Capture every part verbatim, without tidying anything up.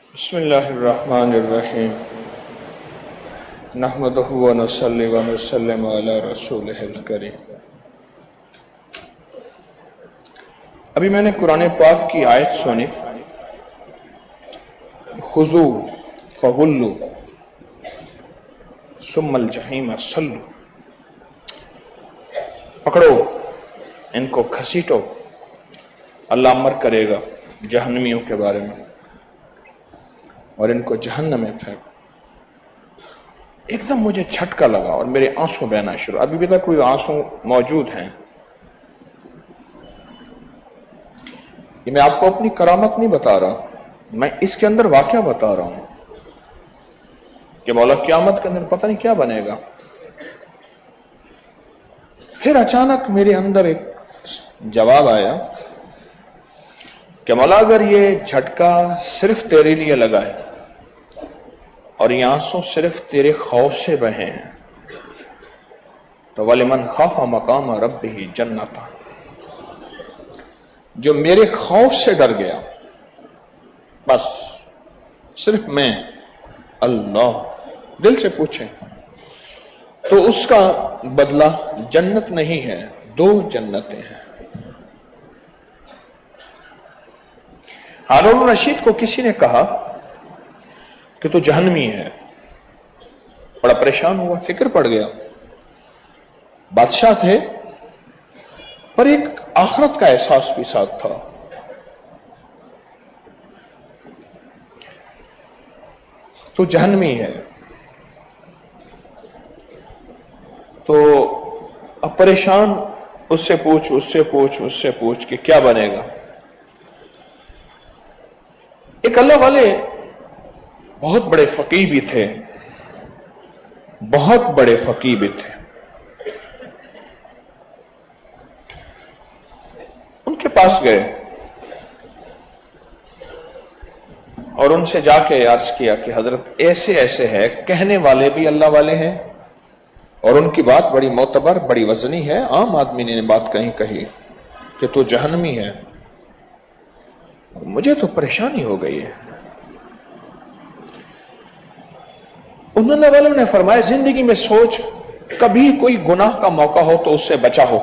بسم اللہ الرحمن الرحیم نحمدہ و نصلی و نسلم علی رسولہ الکریم۔ ابھی میں نے قرآن پاک کی آیت سنی، خذوا فغلوا ثم الجحیم صلوا، پکڑو ان کو گھسیٹو، اللہ امر کرے گا جہنمیوں کے بارے میں اور ان کو جہنم میں پھینکو۔ ایک دم مجھے جھٹکا لگا اور میرے آنسو بہنا شروع، ابھی بھی تک کوئی آنسو موجود ہیں۔ یہ میں آپ کو اپنی کرامت نہیں بتا رہا، میں اس کے اندر واقعہ بتا رہا ہوں کہ مولا قیامت کے اندر پتہ نہیں کیا بنے گا۔ پھر اچانک میرے اندر ایک جواب آیا کہ مولا اگر یہ جھٹکا صرف تیرے لیے لگا ہے اور یہ آنسو صرف تیرے خوف سے بہے ہیں تو وَلِمَنْ خَافَ مَقَامَ رَبِّهِ جَنَّتَانِ، جو میرے خوف سے ڈر گیا، بس صرف میں، اللہ دل سے پوچھیں تو اس کا بدلہ جنت نہیں ہے، دو جنتیں ہیں۔ ہارون الرشید کو کسی نے کہا کہ تو جہنمی ہے، بڑا پریشان ہوا، فکر پڑ گیا، بادشاہ تھے پر ایک آخرت کا احساس بھی ساتھ تھا۔ تو جہنمی ہے تو اب پریشان، اس سے پوچھ اس سے پوچھ اس سے پوچھ کہ کیا بنے گا۔ ایک اللہ والے بہت بڑے فقیہ بھی تھے، بہت بڑے فقیہ بھی تھے، ان کے پاس گئے اور ان سے جا کے عرض کیا کہ حضرت ایسے ایسے ہے، کہنے والے بھی اللہ والے ہیں اور ان کی بات بڑی معتبر، بڑی وزنی ہے، عام آدمی نے بات کہیں کہی کہ تو جہنمی ہے، مجھے تو پریشانی ہو گئی ہے۔ انہوں نے والوں نے فرمایا زندگی میں سوچ، کبھی کوئی گناہ کا موقع ہو تو اس سے بچا ہو؟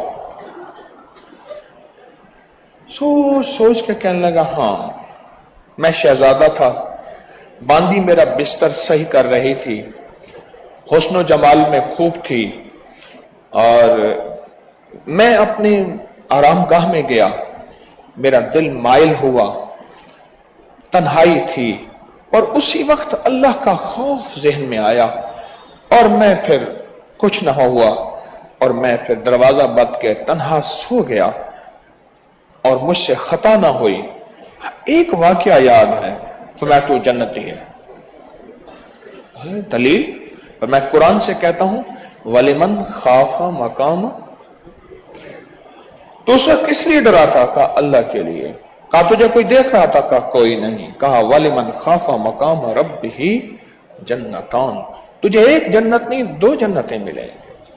سوچ سوچ کے کہنے لگا ہاں، میں شہزادہ تھا، باندی میرا بستر صحیح کر رہی تھی، حسن و جمال میں خوب تھی، اور میں اپنے آرام گاہ میں گیا، میرا دل مائل ہوا، تنہائی تھی، اور اسی وقت اللہ کا خوف ذہن میں آیا اور میں پھر کچھ نہ ہوا اور میں پھر دروازہ بند کے تنہا سو گیا اور مجھ سے خطا نہ ہوئی، ایک واقعہ یاد ہے تو میں تو جنتی ہے۔ دلیل میں قرآن سے کہتا ہوں وَلِمَنْ خَافَ مَقَامَ، تو اسے کس لیے ڈرا تھا؟ کہا اللہ کے لیے۔ کہا تجھے کوئی دیکھ رہا تھا؟ کہا کوئی نہیں۔ کہا وَلِمَنْ خَافَ مَقَامَ رَبِّهِ جَنَّتَانِ، تجھے ایک جنت نہیں دو جنتیں ملیں۔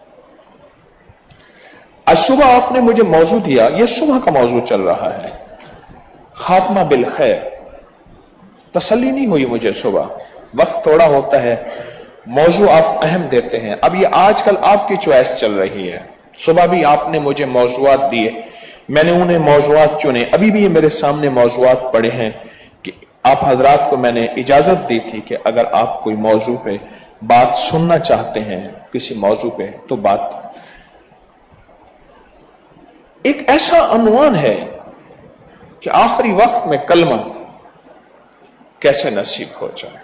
آج صبح آپ نے مجھے موضوع دیا، یہ صبح کا موضوع چل رہا ہے، خاتمہ بالخیر۔ تسلی نہیں ہوئی مجھے، صبح وقت تھوڑا ہوتا ہے، موضوع آپ اہم دیتے ہیں۔ اب یہ آج کل آپ کی چوائس چل رہی ہے، صبح بھی آپ نے مجھے موضوعات دیے، میں نے انہیں موضوعات چنے، ابھی بھی یہ میرے سامنے موضوعات پڑے ہیں کہ آپ حضرات کو میں نے اجازت دی تھی کہ اگر آپ کوئی موضوع پہ بات سننا چاہتے ہیں، کسی موضوع پہ، تو بات۔ ایک ایسا عنوان ہے کہ آخری وقت میں کلمہ کیسے نصیب ہو جائے۔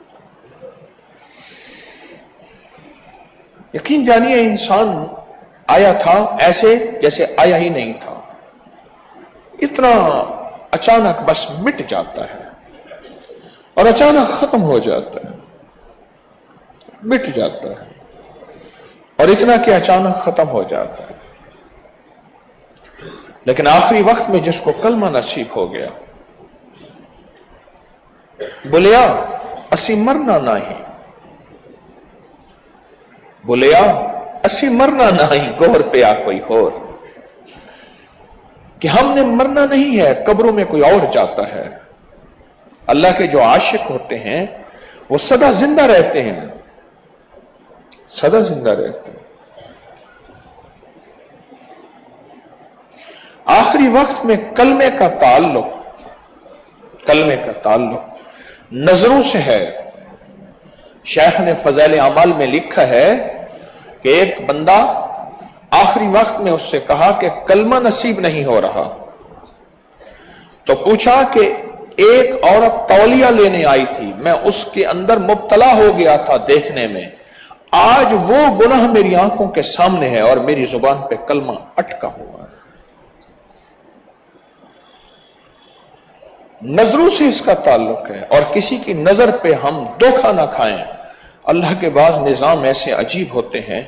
یقین جانیے انسان آیا تھا ایسے جیسے آیا ہی نہیں تھا، اتنا اچانک بس مٹ جاتا ہے اور اچانک ختم ہو جاتا ہے، مٹ جاتا ہے اور اتنا کہ اچانک ختم ہو جاتا ہے۔ لیکن آخری وقت میں جس کو کلمہ نصیب ہو گیا، بولیا اسی مرنا نہیں، بولیا اسی مرنا نہیں، گور پیا کوئی اور، کہ ہم نے مرنا نہیں ہے، قبروں میں کوئی اور جاتا ہے، اللہ کے جو عاشق ہوتے ہیں وہ سدا زندہ رہتے ہیں، سدا زندہ رہتے ہیں۔ آخری وقت میں کلمے کا تعلق کلمے کا تعلق نظروں سے ہے۔ شیخ نے فضائل اعمال میں لکھا ہے کہ ایک بندہ آخری وقت میں اس سے کہا کہ کلمہ نصیب نہیں ہو رہا، تو پوچھا کہ ایک عورت تولیہ لینے آئی تھی، میں اس کے اندر مبتلا ہو گیا تھا دیکھنے میں، آج وہ گناہ میری آنکھوں کے سامنے ہے اور میری زبان پہ کلمہ اٹکا ہوا ہے۔ نظروں سے اس کا تعلق ہے، اور کسی کی نظر پہ ہم دھوکہ نہ کھائیں۔ اللہ کے بعض نظام ایسے عجیب ہوتے ہیں،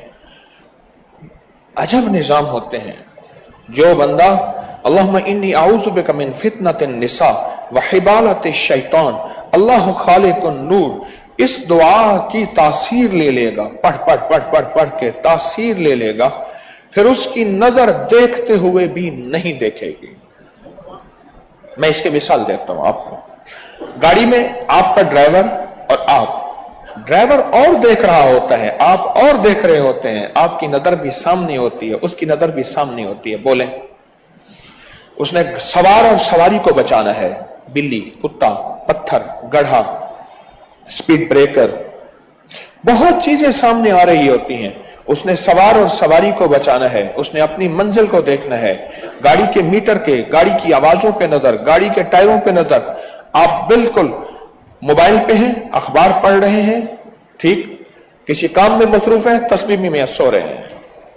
عجب نظام ہوتے ہیں۔ جو بندہ اللہم انی اعوذ بک من فتنۃ النساء وحبالۃ الشیطان اللہ خالق النور، اس دعا کی تاثیر لے لے گا، پڑھ پڑھ پڑھ پڑھ پڑھ کے تاثیر لے لے گا، پھر اس کی نظر دیکھتے ہوئے بھی نہیں دیکھے گی۔ میں اس کی مثال دیتا ہوں آپ کو۔ گاڑی میں آپ کا ڈرائیور اور آپ، ڈرائیور اور دیکھ رہا ہوتا ہے، آپ اور دیکھ رہے ہوتے ہیں، آپ کی نظر بھی سامنے ہوتی ہے، اس کی نظر بھی سامنے ہوتی ہے۔ بولیں، اس نے سوار اور سواری کو بچانا ہے، بلی، کتا، پتھر، گڑھا، سپیڈ بریکر، بہت چیزیں سامنے آ رہی ہوتی ہیں، اس نے سوار اور سواری کو بچانا ہے، اس نے اپنی منزل کو دیکھنا ہے، گاڑی کے میٹر کے، گاڑی کی آوازوں پہ نظر، گاڑی کے ٹائروں پہ نظر۔ آپ بالکل موبائل پہ ہیں، اخبار پڑھ رہے ہیں، ٹھیک، کسی کام میں مصروف ہیں، تسبیح میں سو رہے ہیں۔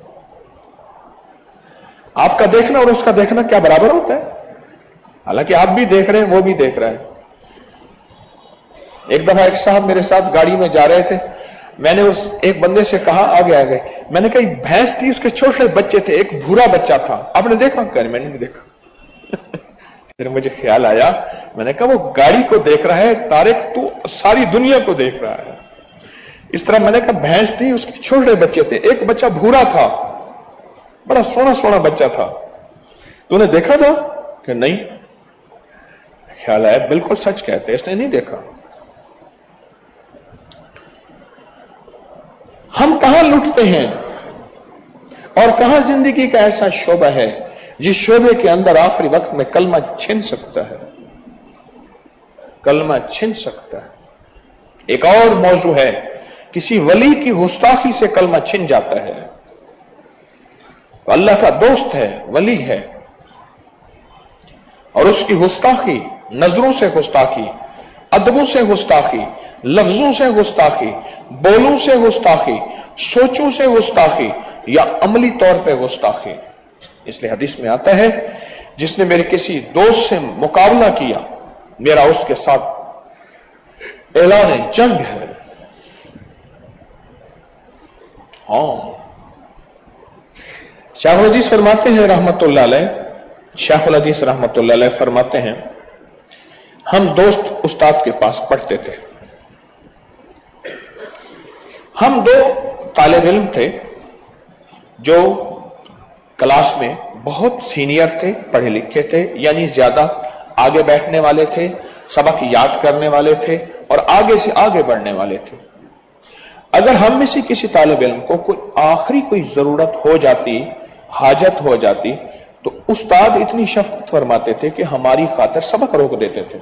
آپ کا دیکھنا اور اس کا دیکھنا کیا برابر ہوتا ہے؟ حالانکہ آپ بھی دیکھ رہے ہیں، وہ بھی دیکھ رہا ہے۔ ایک دفعہ ایک صاحب میرے ساتھ گاڑی میں جا رہے تھے، میں نے اس ایک بندے سے کہا آگے آگے، میں نے کہا بھینس تھی، اس کے چھوٹے بچے تھے، ایک بھورا بچہ تھا، آپ نے دیکھا؟ کہ میں نے نہیں دیکھا۔ پھر مجھے خیال آیا، میں نے کہا وہ گاڑی کو دیکھ رہا ہے طارق، تو ساری دنیا کو دیکھ رہا ہے۔ اس طرح میں نے کہا بھینس تھی، اس کے چھوٹے بچے تھے، ایک بچہ بھورا تھا، بڑا سونا سونا بچہ تھا، تو نے دیکھا تھا؟ کہ نہیں۔ خیال آیا بالکل سچ کہتے، اس نے نہیں دیکھا۔ ہم کہاں لٹتے ہیں، اور کہاں زندگی کا ایسا شعبہ ہے جس شعبے کے اندر آخری وقت میں کلمہ چھن سکتا ہے، کلمہ چھن سکتا ہے۔ ایک اور موضوع ہے، کسی ولی کی گستاخی سے کلمہ چھن جاتا ہے۔ اللہ کا دوست ہے، ولی ہے، اور اس کی گستاخی، نظروں سے گستاخی، ادبوں سے گستاخی، لفظوں سے گستاخی، بولوں سے گستاخی، سوچوں سے گستاخی، یا عملی طور پہ گستاخی۔ اس لیے حدیث میں آتا ہے، جس نے میرے کسی دوست سے مقابلہ کیا، میرا اس کے ساتھ اعلان جنگ ہے۔ ہاں، شیخ الحدیث فرماتے ہیں رحمت اللہ علیہ، شیخ الحدیث رحمت اللہ علیہ فرماتے ہیں، ہم دوست استاد کے پاس پڑھتے تھے، ہم دو طالب علم تھے جو کلاس میں بہت سینئر تھے، پڑھے لکھے تھے، یعنی زیادہ آگے بیٹھنے والے تھے، سبق یاد کرنے والے تھے، اور آگے سے آگے بڑھنے والے تھے۔ اگر ہم میں سے کسی طالب علم کو کوئی آخری کوئی ضرورت ہو جاتی، حاجت ہو جاتی، تو استاد اتنی شفقت فرماتے تھے کہ ہماری خاطر سبق روک دیتے تھے۔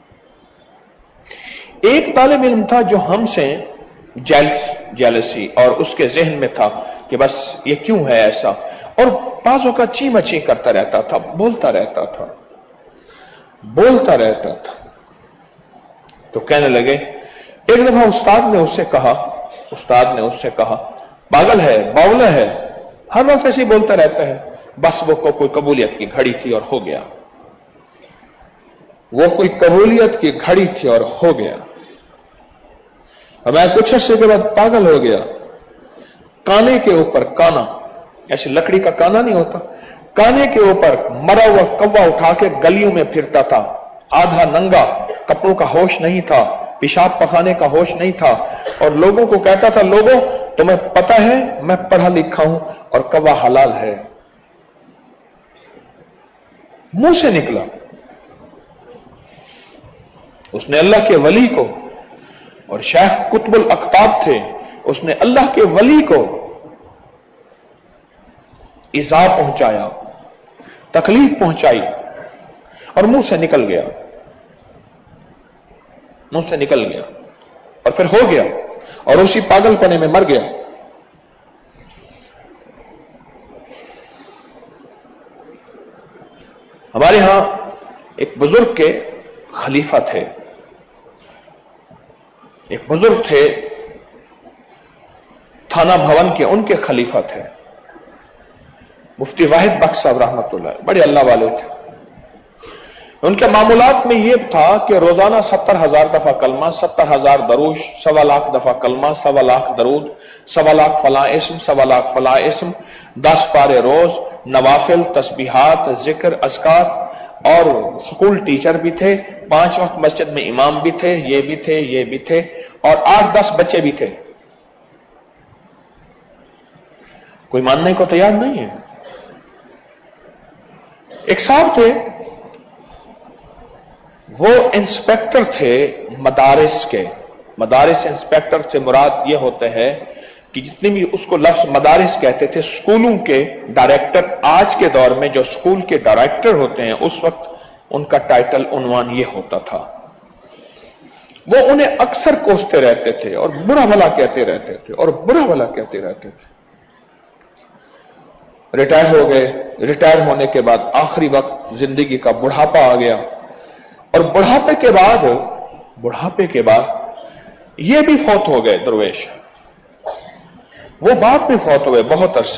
ایک طالب علم تھا جو ہم سے جیلس جیلسی اور اس کے ذہن میں تھا کہ بس یہ کیوں ہے ایسا، اور بازوں کا چی مچی کرتا رہتا تھا، بولتا رہتا تھا بولتا رہتا تھا تو کہنے لگے، ایک دفعہ استاد نے اس سے کہا استاد نے اس سے کہا پاگل ہے، باولا ہے، ہر وقت ایسے ہی بولتا رہتا ہے۔ بس وہ کو کوئی قبولیت کی گھڑی تھی اور ہو گیا، وہ کوئی قبولیت کی گھڑی تھی اور ہو گیا۔ اور میں کچھ عرصے کے بعد پاگل ہو گیا، کانے کے اوپر کانا، ایسے لکڑی کا کانا نہیں ہوتا، کانے کے اوپر مرا ہوا کوا اٹھا کے گلیوں میں پھرتا تھا، آدھا ننگا، کپڑوں کا ہوش نہیں تھا، پیشاب پخانے کا ہوش نہیں تھا، اور لوگوں کو کہتا تھا، لوگوں تمہیں پتا ہے میں پڑھا لکھا ہوں اور کوا حلال ہے۔ منہ سے نکلا، اس نے اللہ کے ولی کو، اور شیخ قطب الاقطاب تھے، اس نے اللہ کے ولی کو ایذا پہنچایا، تکلیف پہنچائی، اور منہ سے نکل گیا، منہ سے نکل گیا اور پھر ہو گیا، اور اسی پاگل پنے میں مر گیا۔ ہمارے ہاں ایک بزرگ کے خلیفہ تھے، ایک بزرگ تھے تھانہ بھون کے، ان کے خلیفہ تھے مفتی واحد بخش صاحب رحمت اللہ، بڑے اللہ والے تھے۔ ان کے معمولات میں یہ تھا کہ روزانہ ستر ہزار دفعہ کلمہ، ستر ہزار دروش، سوا لاکھ دفعہ کلمہ، سوا لاکھ درود، سوا لاکھ فلاں اسم، سوا لاکھ فلاں اسم، دس پارے روز، نوافل، تسبیحات، ذکر، اذکار، اور سکول ٹیچر بھی تھے، پانچ وقت مسجد میں امام بھی تھے، یہ بھی تھے، یہ بھی تھے، اور آٹھ دس بچے بھی تھے۔ کوئی ماننے کو تیار نہیں ہے۔ ایک صاحب تھے، وہ انسپیکٹر تھے مدارس کے۔ مدارس انسپیکٹر سے مراد یہ ہوتے ہیں کہ جتنی بھی اس کو لفظ مدارس کہتے تھے، سکولوں کے ڈائریکٹر۔ آج کے دور میں جو سکول کے ڈائریکٹر ہوتے ہیں، اس وقت ان کا ٹائٹل، عنوان یہ ہوتا تھا۔ وہ انہیں اکثر کوستے رہتے تھے اور برا بھلا کہتے رہتے تھے اور برا بھلا کہتے رہتے تھے۔ ریٹائر ہو گئے۔ ریٹائر ہونے کے بعد آخری وقت زندگی کا بڑھاپا آ گیا، اور بڑھاپے کے بعد بڑھاپے کے بعد یہ بھی فوت ہو گئے درویش۔ وہ بعد میں فوت ہوئے بہت عرصہ۔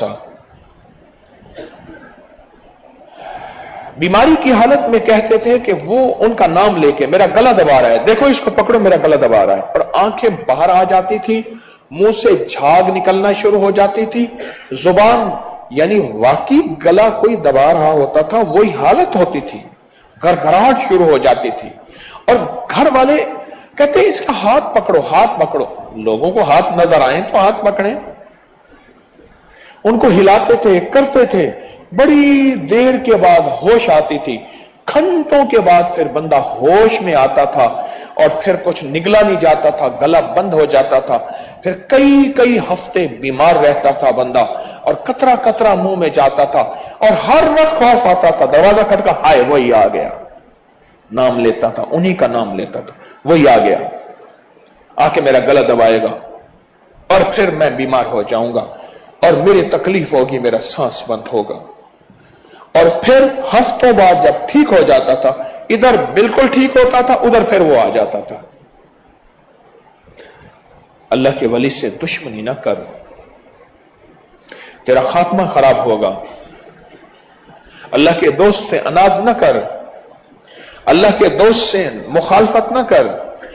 بیماری کی حالت میں کہتے تھے کہ وہ ان کا نام لے کے میرا گلا دبا رہا ہے، دیکھو اس کو پکڑو، میرا گلا دبا رہا ہے، اور آنکھیں باہر آ جاتی تھی، منہ سے جھاگ نکلنا شروع ہو جاتی تھی، زبان، یعنی واقعی گلا کوئی دبا رہا ہوتا تھا، وہی حالت ہوتی تھی، گھرگھراہٹ شروع ہو جاتی تھی، اور گھر والے کہتے ہیں اس کا ہاتھ پکڑو، ہاتھ پکڑو۔ لوگوں کو ہاتھ نظر آئیں تو ہاتھ پکڑیں، ان کو ہلاتے تھے، کرتے تھے، بڑی دیر کے بعد ہوش آتی تھی، گھنٹوں کے بعد پھر بندہ ہوش میں آتا تھا، اور پھر کچھ نگلا نہیں جاتا تھا، گلا بند ہو جاتا تھا، پھر کئی کئی ہفتے بیمار رہتا تھا بندہ، اور قطرہ قطرہ منہ میں جاتا تھا، اور ہر وقت خوف آتا تھا، دروازہ کھٹکا، ہائے وہی آ گیا، نام لیتا تھا، انہی کا نام لیتا تھا، وہی آ گیا، آ کے میرا گلا دبائے گا، اور پھر میں بیمار ہو جاؤں گا، اور میری تکلیف ہوگی، میرا سانس بند ہوگا۔ اور پھر ہفتوں بعد جب ٹھیک ہو جاتا تھا، ادھر بالکل ٹھیک ہوتا تھا، ادھر پھر وہ آ جاتا تھا۔ اللہ کے ولی سے دشمنی نہ کر، تیرا خاتمہ خراب ہوگا۔ اللہ کے دوست سے اناد نہ کر، اللہ کے دوست سے مخالفت نہ کر۔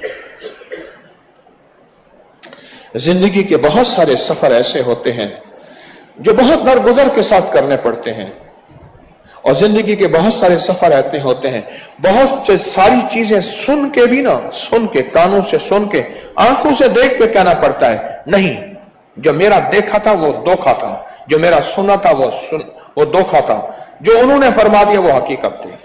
زندگی کے بہت سارے سفر ایسے ہوتے ہیں جو بہت درگزر کے ساتھ کرنے پڑتے ہیں، اور زندگی کے بہت سارے سفر ایسے ہوتے ہیں، بہت سے ساری چیزیں سن کے بھی نا، سن کے، کانوں سے سن کے، آنکھوں سے دیکھ کے کہنا پڑتا ہے نہیں، جو میرا دیکھا تھا وہ دھوکا تھا، جو میرا سنا تھا وہ سن وہ دھوکا تھا، جو انہوں نے فرما دیا وہ حقیقت تھی۔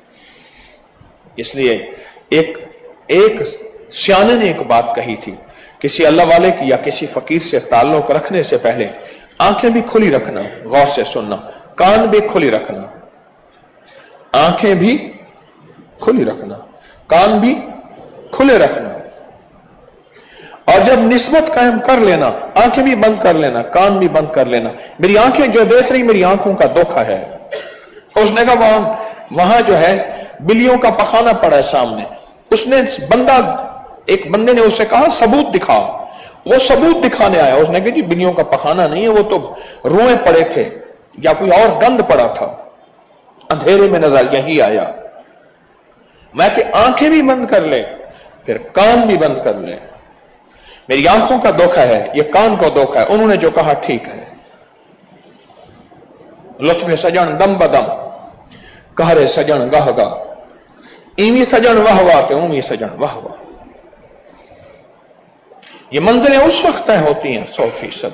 اس لیے ایک ایک سیانے نے ایک بات کہی تھی، کسی اللہ والے کی یا کسی فقیر سے تعلق رکھنے سے پہلے آنکھیں بھی کھلی رکھنا، غور سے سننا، کان بھی کھلی رکھنا، آنکھیں بھی کھلی رکھنا، کان بھی کھلے رکھنا، اور جب نسبت قائم کر لینا، آنکھیں بھی بند کر لینا، کان بھی بند کر لینا۔ میری آنکھیں جو دیکھ رہی، میری آنکھوں کا دھوکا ہے۔ اس نے کہا وہاں وہاں جو ہے بلیوں کا پخانہ پڑا ہے سامنے، اس نے بندہ ایک بندے نے اسے کہا ثبوت دکھا، وہ ثبوت دکھانے آیا، اس نے کہا جی بلیوں کا پخانہ نہیں ہے، وہ تو روئیں پڑے تھے یا کوئی اور گند پڑا تھا، اندھیرے میں نظر یہی آیا۔ میں کہ آنکھیں بھی بند کر لے، پھر کان بھی بند کر لے، میری آنکھوں کا دھوکا ہے، یہ کان کو دھوکا ہے، انہوں نے جو کہا ٹھیک ہے۔ لطف سجن دم بدم، کہرے سجن گاہ گاہ، ایویں سجن واہ واہ تے اویں سجن واہ واہ۔ یہ منزلیں اس وقت طے ہوتی ہیں سو فیصد،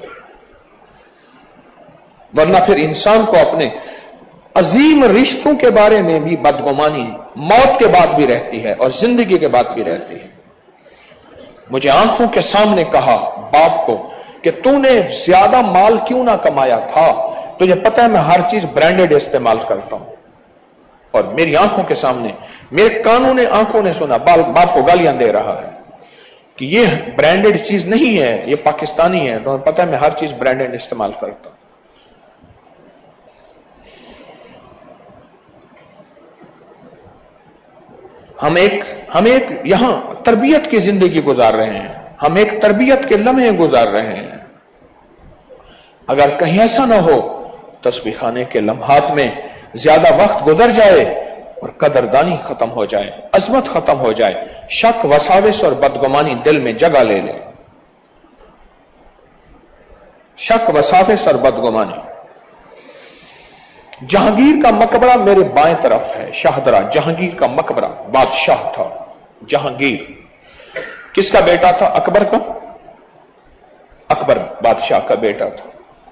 ورنہ پھر انسان کو اپنے عظیم رشتوں کے بارے میں بھی بدگمانی موت کے بعد بھی رہتی ہے اور زندگی کے بعد بھی رہتی ہے۔ مجھے آنکھوں کے سامنے کہا باپ کو کہ تو نے زیادہ مال کیوں نہ کمایا تھا، تجھے پتہ ہے میں ہر چیز برانڈڈ استعمال کرتا ہوں، اور میری آنکھوں کے سامنے میرے کانوں نے آنکھوں نے سنا باپ کو گالیاں دے رہا ہے کہ یہ برانڈڈ چیز نہیں ہے، یہ پاکستانی ہے، تمہیں پتہ ہے میں ہر چیز برانڈڈ استعمال کرتا ہوں۔ ہم ایک ہم ایک یہاں تربیت کی زندگی گزار رہے ہیں، ہم ایک تربیت کے لمحے گزار رہے ہیں۔ اگر کہیں ایسا نہ ہو تسبیح خانے کے لمحات میں زیادہ وقت گزر جائے اور قدردانی ختم ہو جائے، عظمت ختم ہو جائے، شک وساوس اور بدگمانی دل میں جگہ لے لے، شک وساوس اور بدگمانی۔ جہانگیر کا مقبرہ میرے بائیں طرف ہے، شاہدرہ جہانگیر کا مقبرہ، بادشاہ تھا جہانگیر۔ کس کا بیٹا تھا؟ اکبر کا، اکبر بادشاہ کا بیٹا تھا۔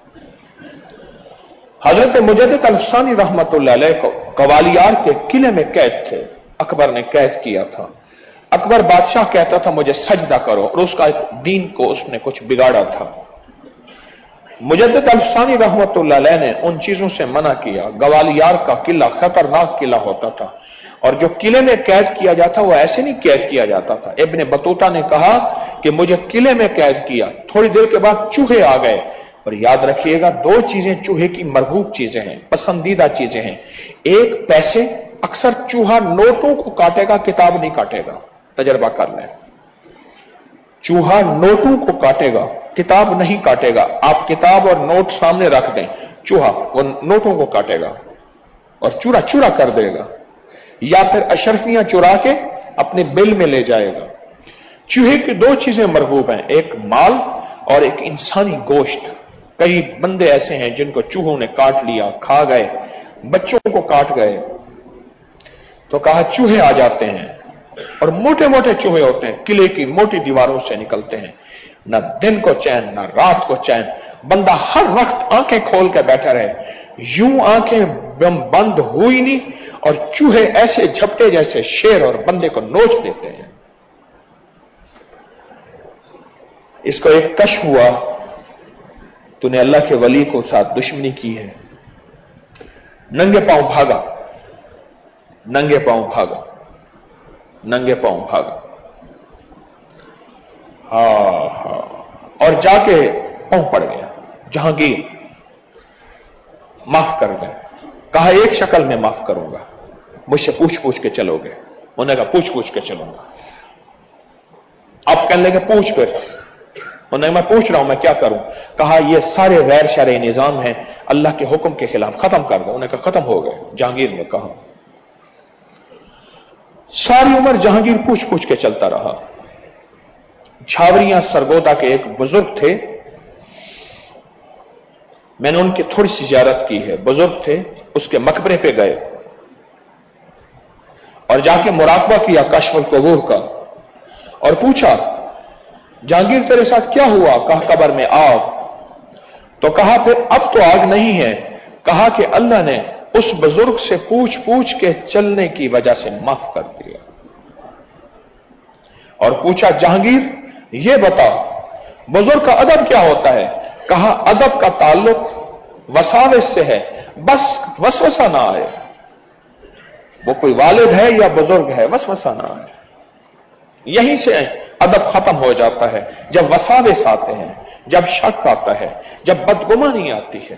حضرت مجدد الثانی رحمت اللہ علیہ کو گوالیار کے قلعے میں قید تھے، اکبر نے قید کیا تھا۔ اکبر بادشاہ کہتا تھا مجھے سجدہ کرو، اور اس کا ایک دین کو اس نے کچھ بگاڑا تھا۔ مجدد الثانی رحمت اللہ علیہ نے ان چیزوں سے منع کیا۔ گوالیار کا قلعہ خطرناک قلعہ ہوتا تھا، اور جو قلعے میں قید کیا جاتا وہ ایسے نہیں قید کیا جاتا تھا۔ ابن بطوطہ نے کہا کہ مجھے قلعے میں قید کیا، تھوڑی دیر کے بعد چوہے آ گئے، اور یاد رکھیے گا دو چیزیں چوہے کی مرغوب چیزیں ہیں، پسندیدہ چیزیں ہیں۔ ایک پیسے، اکثر چوہا نوٹوں کو کاٹے گا، کتاب نہیں کاٹے گا، تجربہ کر لیں۔ چوہا نوٹوں کو کاٹے گا، کتاب نہیں کاٹے گا۔ آپ کتاب اور نوٹ سامنے رکھ دیں، چوہا وہ نوٹوں کو کاٹے گا اور چورا چورا کر دے گا، یا پھر اشرفیاں چرا کے اپنے بل میں لے جائے گا۔ چوہے کی دو چیزیں مرغوب ہیں، ایک مال اور ایک انسانی گوشت۔ کئی بندے ایسے ہیں جن کو چوہوں نے کاٹ لیا، کھا گئے، بچوں کو کاٹ گئے، تو کہا چوہے آ جاتے ہیں، اور موٹے موٹے چوہے ہوتے ہیں، قلعے کی موٹی دیواروں سے نکلتے ہیں، نہ دن کو چین نہ رات کو چین، بندہ ہر وقت آنکھیں کھول کے بیٹھا رہے، یوں آنکھیں بند ہوئی نہیں، اور چوہے ایسے جھپٹے جیسے شیر اور بندے کو نوچ دیتے ہیں۔ اس کو ایک کشف ہوا، تو نے اللہ کے ولی کو ساتھ دشمنی کی ہے، ننگے پاؤں بھاگا، ننگے پاؤں بھاگا، ننگے پاؤں بھاگا، ہاں ہاں، اور جا کے پاؤں پڑ گیا۔ جہانگیر معاف کر دیں، کہا ایک شکل میں معاف کروں گا، مجھ سے پوچھ پوچھ کے چلو گے؟ انہوں نے کہا پوچھ پوچھ کے چلوں گا۔ آپ کہنے لگے پوچھ، پھر انہوں نے میں پوچھ رہا ہوں میں کیا کروں؟ کہا یہ سارے غیر شرعی نظام ہیں، اللہ کے حکم کے خلاف ختم کر دو۔ انہوں نے کہا ختم ہو گئے۔ جہانگیر نے کہا، ساری عمر جہانگیر پوچھ پوچھ کے چلتا رہا۔ چھاوریاں سرگودا کے ایک بزرگ تھے، میں نے ان کی تھوڑی سی زیارت کی ہے، بزرگ تھے، اس کے مقبرے پہ گئے اور جا کے مراقبہ کیا کشف القبور کا، اور پوچھا جہانگیر تیرے ساتھ کیا ہوا؟ کہا قبر میں آگ۔ تو کہا پھر اب تو آگ نہیں ہے، کہا کہ اللہ نے اس بزرگ سے پوچھ پوچھ کے چلنے کی وجہ سے معاف کر دیا۔ اور پوچھا جہانگیر یہ بتا بزرگ کا ادب کیا ہوتا ہے؟ کہا ادب کا تعلق وساوس سے ہے، بس وسوسہ نہ آئے، وہ کوئی والد ہے یا بزرگ ہے، وسوسہ نہ آئے، یہیں سے ادب ختم ہو جاتا ہے۔ جب وساوس آتے ہیں، جب شک آتا ہے، جب بدگمانی آتی ہے،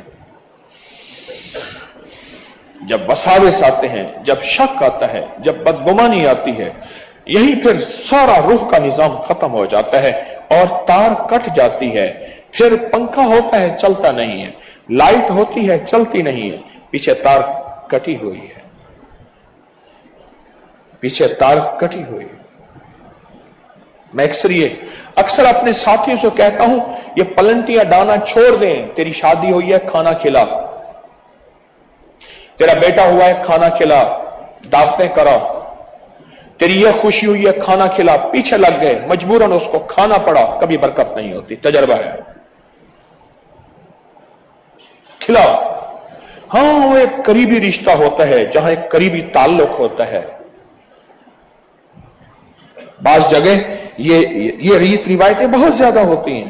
جب وساوس آتے ہیں، جب شک آتا ہے، جب بدگمانی آتی ہے، یہی پھر سارا روح کا نظام ختم ہو جاتا ہے اور تار کٹ جاتی ہے۔ پھر پنکھا ہوتا ہے چلتا نہیں ہے، لائٹ ہوتی ہے چلتی نہیں ہے، پیچھے تار کٹی ہوئی ہے، پیچھے تار کٹی ہوئی ہے۔ میں اکثر یہ اکثر اپنے ساتھیوں سے کہتا ہوں یہ پلنٹیاں ڈانا چھوڑ دیں، تیری شادی ہوئی ہے کھانا کھلا، تیرا بیٹا ہوا ہے کھانا کھلا، دعوتیں کرا، تیری یہ خوشی ہوئی ہے کھانا کھلا، پیچھے لگ گئے، مجبوراً اس کو کھانا پڑا، کبھی برکت نہیں ہوتی، تجربہ ہے۔ کھلاؤ، ہاں وہ ایک قریبی رشتہ ہوتا ہے، جہاں ایک قریبی تعلق ہوتا ہے، بعض جگہ یہ یہ ریت روایتیں بہت زیادہ ہوتی ہیں،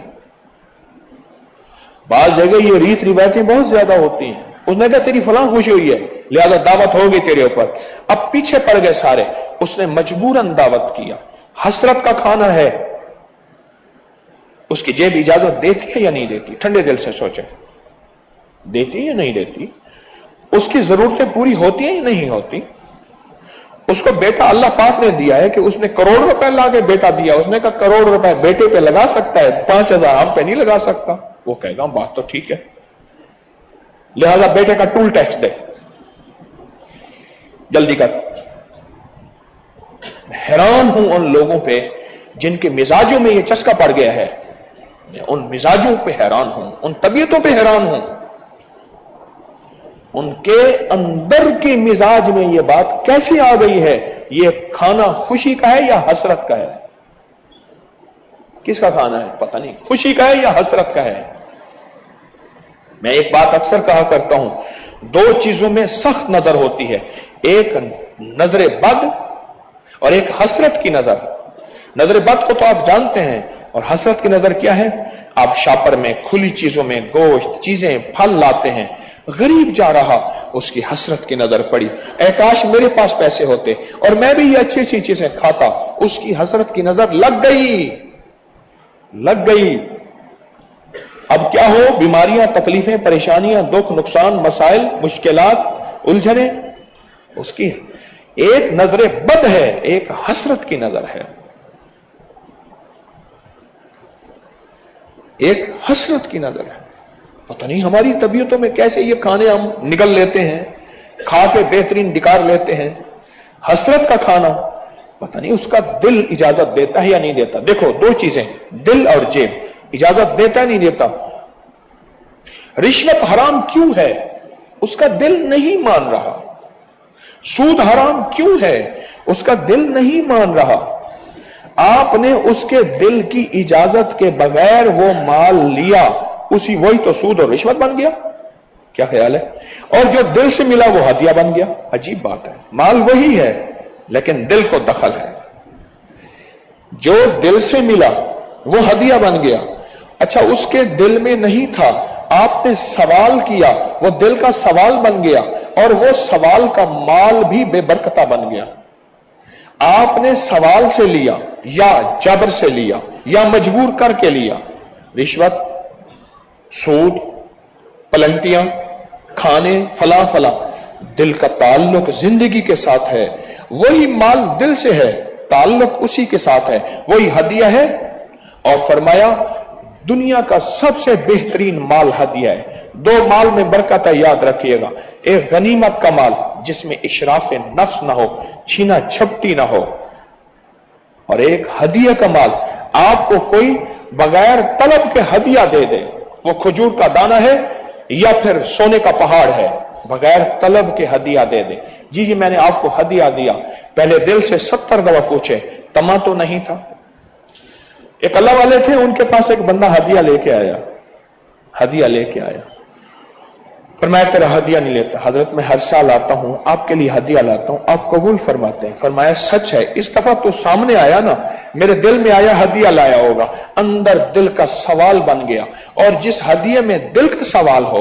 بعض جگہ یہ ریت روایتیں بہت زیادہ ہوتی ہیں. اس نے کہا تیری فلاں خوشی ہوئی ہے لہذا دعوت ہوگی تیرے اوپر. اب پیچھے پڑ گئے سارے، اس نے مجبوراً دعوت کیا. حسرت کا کھانا ہے، اس کی جیب اجازت دیتی ہے یا نہیں دیتی؟ ٹھنڈے دل سے سوچے، دیتی یا نہیں دیتی؟ اس کی ضرورتیں پوری ہوتی ہیں یا نہیں ہوتی؟ اس کو بیٹا اللہ پاک نے دیا ہے کہ اس نے کروڑ روپے لا کے بیٹا دیا، اس نے کہا کروڑ روپے بیٹے پہ لگا سکتا ہے، پانچ ہزار ہم پہ نہیں لگا سکتا. وہ کہے گا بات تو ٹھیک ہے، لہذا بیٹے کا ٹول ٹیکس دے، جلدی کر. حیران ہوں ان لوگوں پہ جن کے مزاجوں میں یہ چسکا پڑ گیا ہے، میں ان مزاجوں پہ حیران ہوں، ان طبیعتوں پہ حیران ہوں. ان کے اندر کے مزاج میں یہ بات کیسے آ گئی ہے؟ یہ کھانا خوشی کا ہے یا حسرت کا ہے؟ کس کا کھانا ہے پتہ نہیں، خوشی کا ہے یا حسرت کا ہے؟ میں ایک بات اکثر کہا کرتا ہوں، دو چیزوں میں سخت نظر ہوتی ہے، ایک نظر بد اور ایک حسرت کی نظر. نظر بد کو تو آپ جانتے ہیں، اور حسرت کی نظر کیا ہے؟ آپ شاپر میں کھلی چیزوں میں گوشت چیزیں پھل لاتے ہیں، غریب جا رہا، اس کی حسرت کی نظر پڑی، اے کاش میرے پاس پیسے ہوتے اور میں بھی یہ اچھی اچھی چیزیں کھاتا. اس کی حسرت کی نظر لگ گئی لگ گئی اب کیا ہو؟ بیماریاں، تکلیفیں، پریشانیاں، دکھ، نقصان، مسائل، مشکلات، الجھنیں. اس کی ایک نظر بد ہے، ایک حسرت کی نظر ہے، ایک حسرت کی نظر ہے. پتہ نہیں ہماری طبیعتوں میں کیسے یہ کھانے ہم نگل لیتے ہیں، کھا کے بہترین ڈکار لیتے ہیں. حسرت کا کھانا پتہ نہیں اس کا دل اجازت دیتا ہے یا نہیں دیتا. دیکھو دو چیزیں، دل اور جیب، اجازت دیتا ہے نہیں دیتا. رشوت حرام کیوں ہے؟ اس کا دل نہیں مان رہا. سود حرام کیوں ہے؟ اس کا دل نہیں مان رہا. آپ نے اس کے دل کی اجازت کے بغیر وہ مال لیا، اسی وہی تو سود اور رشوت بن گیا. کیا خیال ہے؟ اور جو دل سے ملا وہ ہدیہ بن گیا. عجیب بات ہے، مال وہی ہے لیکن دل کو دخل ہے. جو دل سے ملا وہ ہدیہ بن گیا. اچھا اس کے دل میں نہیں تھا، آپ نے سوال کیا، وہ دل کا سوال بن گیا، اور وہ سوال کا مال بھی بے برکتہ بن گیا. آپ نے سوال سے لیا یا جبر سے لیا یا مجبور کر کے لیا، رشوت، سود، پلنٹیاں، کھانے، فلاں فلاں، دل کا تعلق زندگی کے ساتھ ہے، وہی مال دل سے ہے، تعلق اسی کے ساتھ ہے، وہی ہدیہ ہے. اور فرمایا دنیا کا سب سے بہترین مال ہدیہ ہے. دو مال میں برکت ہے، یاد رکھیے گا، ایک غنیمت کا مال جس میں اشراف نفس نہ ہو، چھینا چھپٹی نہ ہو، اور ایک ہدیہ کا مال آپ کو کوئی بغیر طلب کے ہدیہ دے دے. وہ کھجور کا دانہ ہے یا پھر سونے کا پہاڑ ہے، بغیر طلب کے ہدیہ دے دے. جی جی میں نے آپ کو ہدیہ دیا، پہلے دل سے ستر دفعہ پوچھے، تما تو نہیں تھا. ایک اللہ والے تھے، ان کے پاس ایک بندہ ہدیہ لے کے آیا، ہدیہ لے کے آیا، فرمایا تیرا ہدیہ نہیں لیتا حضرت، میں ہر سال آتا ہوں آپ کے لیے ہدیہ لاتا ہوں، آپ قبول فرماتے ہیں. فرمایا سچ ہے، اس دفعہ تو سامنے آیا نا، میرے دل میں آیا ہدیہ لایا ہوگا، اندر دل کا سوال بن گیا. اور جس ہدیہ میں دل کا سوال ہو،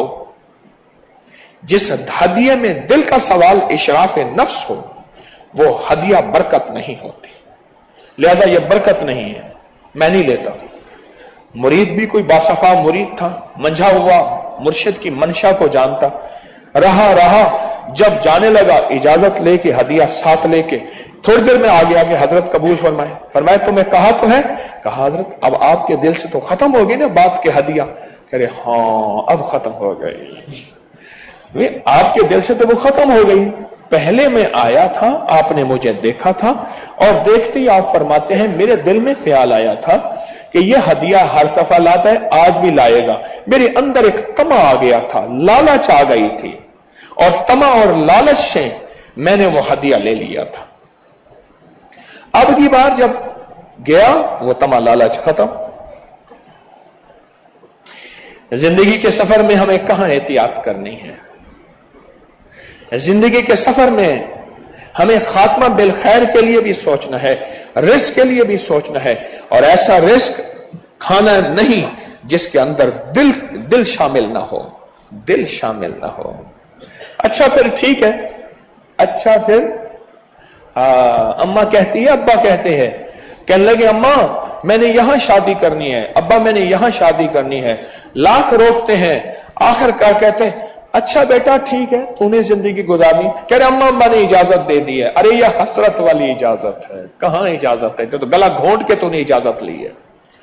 جس ہدیہ میں دل کا سوال اشراف نفس ہو، وہ ہدیہ برکت نہیں ہوتی. لہذا یہ برکت نہیں ہے، میں نہیں لیتا. مرید بھی کوئی باصفا مرید تھا، منجھا ہوا مرشد کی منشا کو جانتا، رہا رہا جب جانے لگا اجازت لے کے، ہدیہ ساتھ لے کے، تھوڑی دیر میں آگے آگے حضرت قبول فرمائے. فرمائے تمہیں کہا تو ہے؟ کہا حضرت اب آپ کے دل سے تو ختم ہو گئی نا بات کے ہدیہ. کہہ رہے ہاں اب ختم ہو گئی. آپ کے دل سے تو وہ ختم ہو گئی، پہلے میں آیا تھا، آپ نے مجھے دیکھا تھا، اور دیکھتے ہی آپ فرماتے ہیں میرے دل میں خیال آیا تھا کہ یہ ہدیہ ہر دفعہ لاتا ہے، آج بھی لائے گا. میرے اندر ایک تما آ گیا تھا، لالچ آ گئی تھی، اور تما اور لالچ سے میں نے وہ ہدیہ لے لیا تھا. اب کی بار جب گیا وہ تما لالچ ختم. زندگی کے سفر میں ہمیں کہاں احتیاط کرنی ہے؟ زندگی کے سفر میں ہمیں خاتمہ بالخیر کے لیے بھی سوچنا ہے، رزق کے لیے بھی سوچنا ہے، اور ایسا رزق کھانا نہیں جس کے اندر دل دل شامل نہ ہو، دل شامل نہ ہو۔ اچھا پھر ٹھیک ہے، اچھا پھر اماں کہتی ہے، ابا کہتے ہیں، کہنے لگے اماں میں نے یہاں شادی کرنی ہے، ابا میں نے یہاں شادی کرنی ہے، لاکھ روکتے ہیں، آخر کار کہتے ہیں اچھا بیٹا ٹھیک ہے تو نے زندگی گزارنی، کہہ رہے اماں اماں نے اجازت دے دی ہے۔ ارے یہ حسرت والی اجازت ہے، کہاں اجازت ہے، تو گلا گھونٹ کے تو نے اجازت لی ہے۔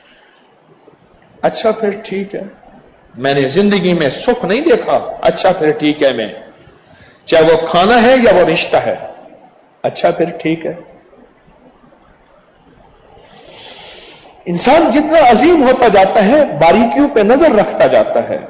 اچھا پھر ٹھیک ہے، میں نے زندگی میں سکھ نہیں دیکھا، اچھا پھر ٹھیک ہے، میں چاہے وہ کھانا ہے یا وہ رشتہ ہے، اچھا پھر ٹھیک ہے۔ انسان جتنا عظیم ہوتا جاتا ہے باریکیوں پہ نظر رکھتا جاتا ہے۔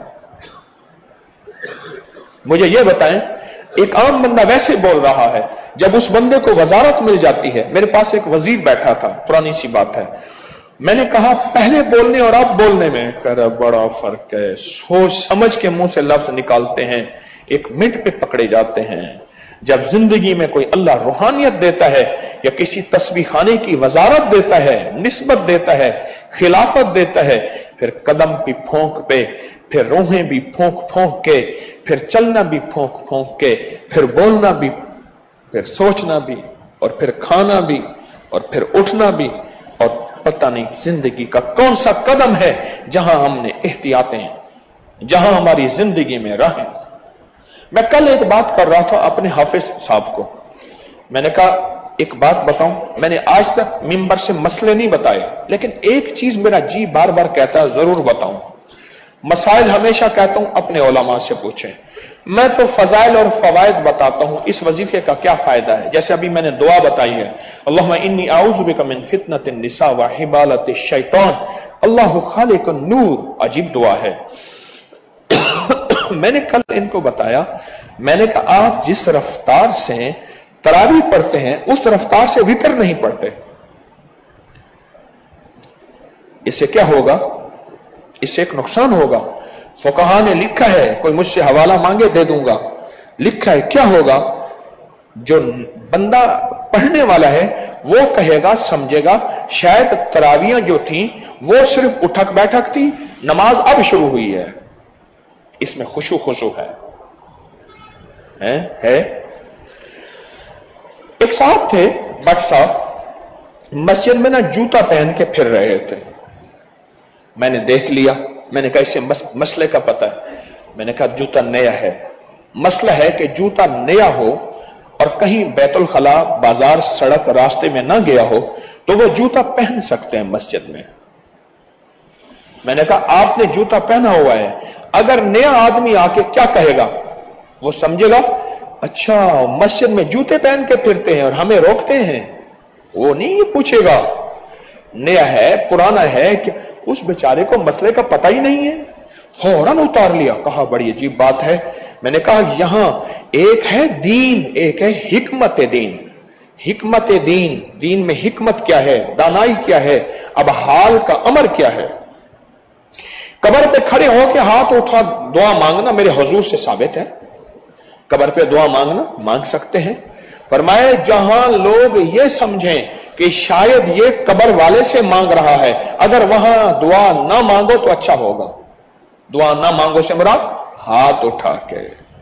مجھے یہ بتائیں، ایک عام بندہ ویسے بول رہا ہے، جب اس بندے کو وزارت مل جاتی ہے، میرے پاس ایک وزیر بیٹھا تھا، پرانی سی بات ہے، میں نے کہا پہلے بولنے اور اب بولنے میں کہہ رہا بڑا فرق ہے، سوچ سمجھ کے منہ سے لفظ نکالتے ہیں، ایک منٹ پہ پکڑے جاتے ہیں۔ جب زندگی میں کوئی اللہ روحانیت دیتا ہے یا کسی تسبیح خانے کی وزارت دیتا ہے، نسبت دیتا ہے، خلافت دیتا ہے، پھر قدم بھی پھونک پہ، پھر روحیں بھی پھونک پھونک کے، پھر چلنا بھی پھونک پھونک کے، پھر بولنا بھی، پھر سوچنا بھی، اور پھر کھانا بھی، اور پھر اٹھنا بھی، اور پتہ نہیں زندگی کا کون سا قدم ہے جہاں ہم نے احتیاطیں، جہاں ہماری زندگی میں راہیں۔ میں کل ایک بات کر رہا تھا اپنے حافظ صاحب کو، میں نے کہا ایک بات بتاؤں، میں نے آج تک ممبر سے مسئلے نہیں بتائے، لیکن ایک چیز میرا جی بار بار کہتا ہے ضرور بتاؤں۔ مسائل ہمیشہ کہتا ہوں اپنے علماء سے پوچھیں، میں تو فضائل اور فوائد بتاتا ہوں، اس وظیفے کا کیا فائدہ ہے۔ جیسے ابھی میں نے دعا بتائی ہے، اللہم انی اعوذ بک من فتنۃ النساء وحبالۃ الشیطان اللہ خالق النور، عجیب دعا ہے۔ میں نے کل ان کو بتایا، میں نے کہا آپ جس رفتار سے تراویح پڑھتے ہیں اس رفتار سے وتر نہیں پڑھتے، اس سے کیا ہوگا؟ اس سے ایک نقصان ہوگا۔ فقہا نے لکھا ہے، کوئی مجھ سے حوالہ مانگے دے دوں گا، لکھا ہے کیا ہوگا؟ جو بندہ پڑھنے والا ہے وہ کہے گا، سمجھے گا شاید تراویحاں جو تھیں وہ صرف اٹھک بیٹھک تھی، نماز اب شروع ہوئی ہے، اس میں خشوع خضوع ہے ہے, ہے؟ ایک صاحب تھے بٹ صاحب، مسجد میں نا جوتا پہن کے پھر رہے تھے، میں نے دیکھ لیا، میں نے کہا اسے مسئلے کا پتہ ہے، میں نے کہا جوتا نیا ہے۔ مسئلہ ہے کہ جوتا نیا ہو اور کہیں بیت الخلا، بازار، سڑک، راستے میں نہ گیا ہو تو وہ جوتا پہن سکتے ہیں مسجد میں۔ میں نے کہا آپ نے جوتا پہنا ہوا ہے، اگر نیا آدمی آ کے کیا کہے گا؟ وہ سمجھے گا اچھا مسجد میں جوتے پہن کے پھرتے ہیں اور ہمیں روکتے ہیں، وہ نہیں یہ پوچھے گا نیا ہے پرانا ہے کہ اس بیچارے کو مسئلے کا پتہ ہی نہیں ہے، فوراً اتار لیا، کہا بڑی عجیب بات ہے۔ میں نے کہا یہاں ایک ہے دین، ایک ہے حکمت دین۔ حکمت دین، دین میں حکمت کیا ہے، دانائی کیا ہے، اب حال کا امر کیا ہے۔ قبر پہ کھڑے ہو کے ہاتھ اٹھا دعا مانگنا میرے حضور سے ثابت ہے، قبر پہ دعا مانگنا مانگ سکتے ہیں۔ فرمائے جہاں لوگ یہ سمجھیں کہ شاید یہ قبر والے سے مانگ رہا ہے، اگر وہاں دعا نہ مانگو تو اچھا ہوگا۔ دعا نہ مانگو سے مراد ہاتھ اٹھا کے،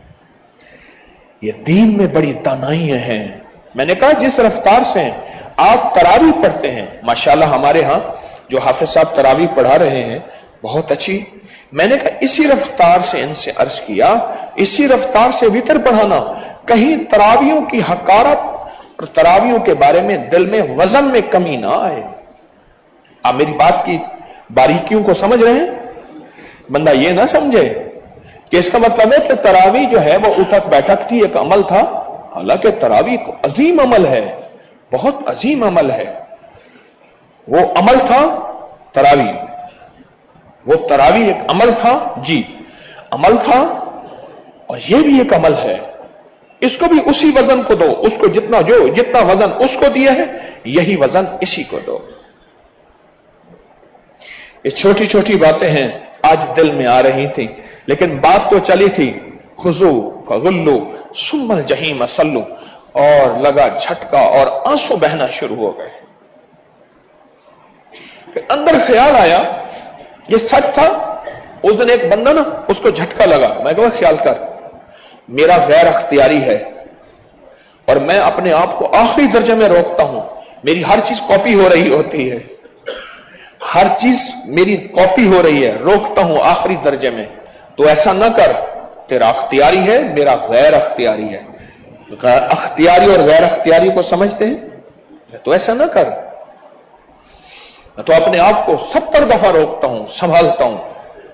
یہ دین میں بڑی دانائیاں ہیں۔ میں نے کہا جس رفتار سے آپ تراویح پڑھتے ہیں، ماشاءاللہ ہمارے ہاں جو حافظ صاحب تراویح پڑھا رہے ہیں بہت اچھی، میں نے کہا اسی رفتار سے ان سے عرض کیا، اسی رفتار سے وتر پڑھانا، کہیں تراویحوں کی حقارت اور تراویحوں کے بارے میں دل میں وزن میں کمی نہ آئے۔ آپ میری بات کی باریکیوں کو سمجھ رہے ہیں؟ بندہ یہ نہ سمجھے کہ اس کا مطلب ہے کہ تراویح جو ہے وہ اٹھک بیٹھک تھی، ایک عمل تھا، حالانکہ تراویح کو عظیم عمل ہے، بہت عظیم عمل ہے۔ وہ عمل تھا تراویح، وہ تراویح ایک عمل تھا، جی عمل تھا، اور یہ بھی ایک عمل ہے، اس کو بھی اسی وزن کو دو، اس کو جتنا جو جتنا وزن اس کو دیا ہے یہی وزن اسی کو دو۔ یہ چھوٹی چھوٹی باتیں ہیں آج دل میں آ رہی تھی، لیکن بات تو چلی تھی خذو فغلو ثم الجحیم صلو، اور لگا جھٹکا اور آنسو بہنا شروع ہو گئے. پھر اندر خیال آیا یہ سچ تھا. اس دن ایک بندہ نا اس کو جھٹکا لگا. میں کہا خیال کر میرا غیر اختیاری ہے اور میں اپنے آپ کو آخری درجے میں روکتا ہوں. میری ہر چیز کاپی ہو رہی ہوتی ہے, ہر چیز میری کاپی ہو رہی ہے, روکتا ہوں آخری درجے میں. تو ایسا نہ کر, تیرا اختیاری ہے میرا غیر اختیاری ہے. غیر اختیاری اور غیر اختیاری کو سمجھتے ہیں؟ تو ایسا نہ کر. میں تو اپنے آپ کو ستر دفعہ روکتا ہوں, سنبھالتا ہوں.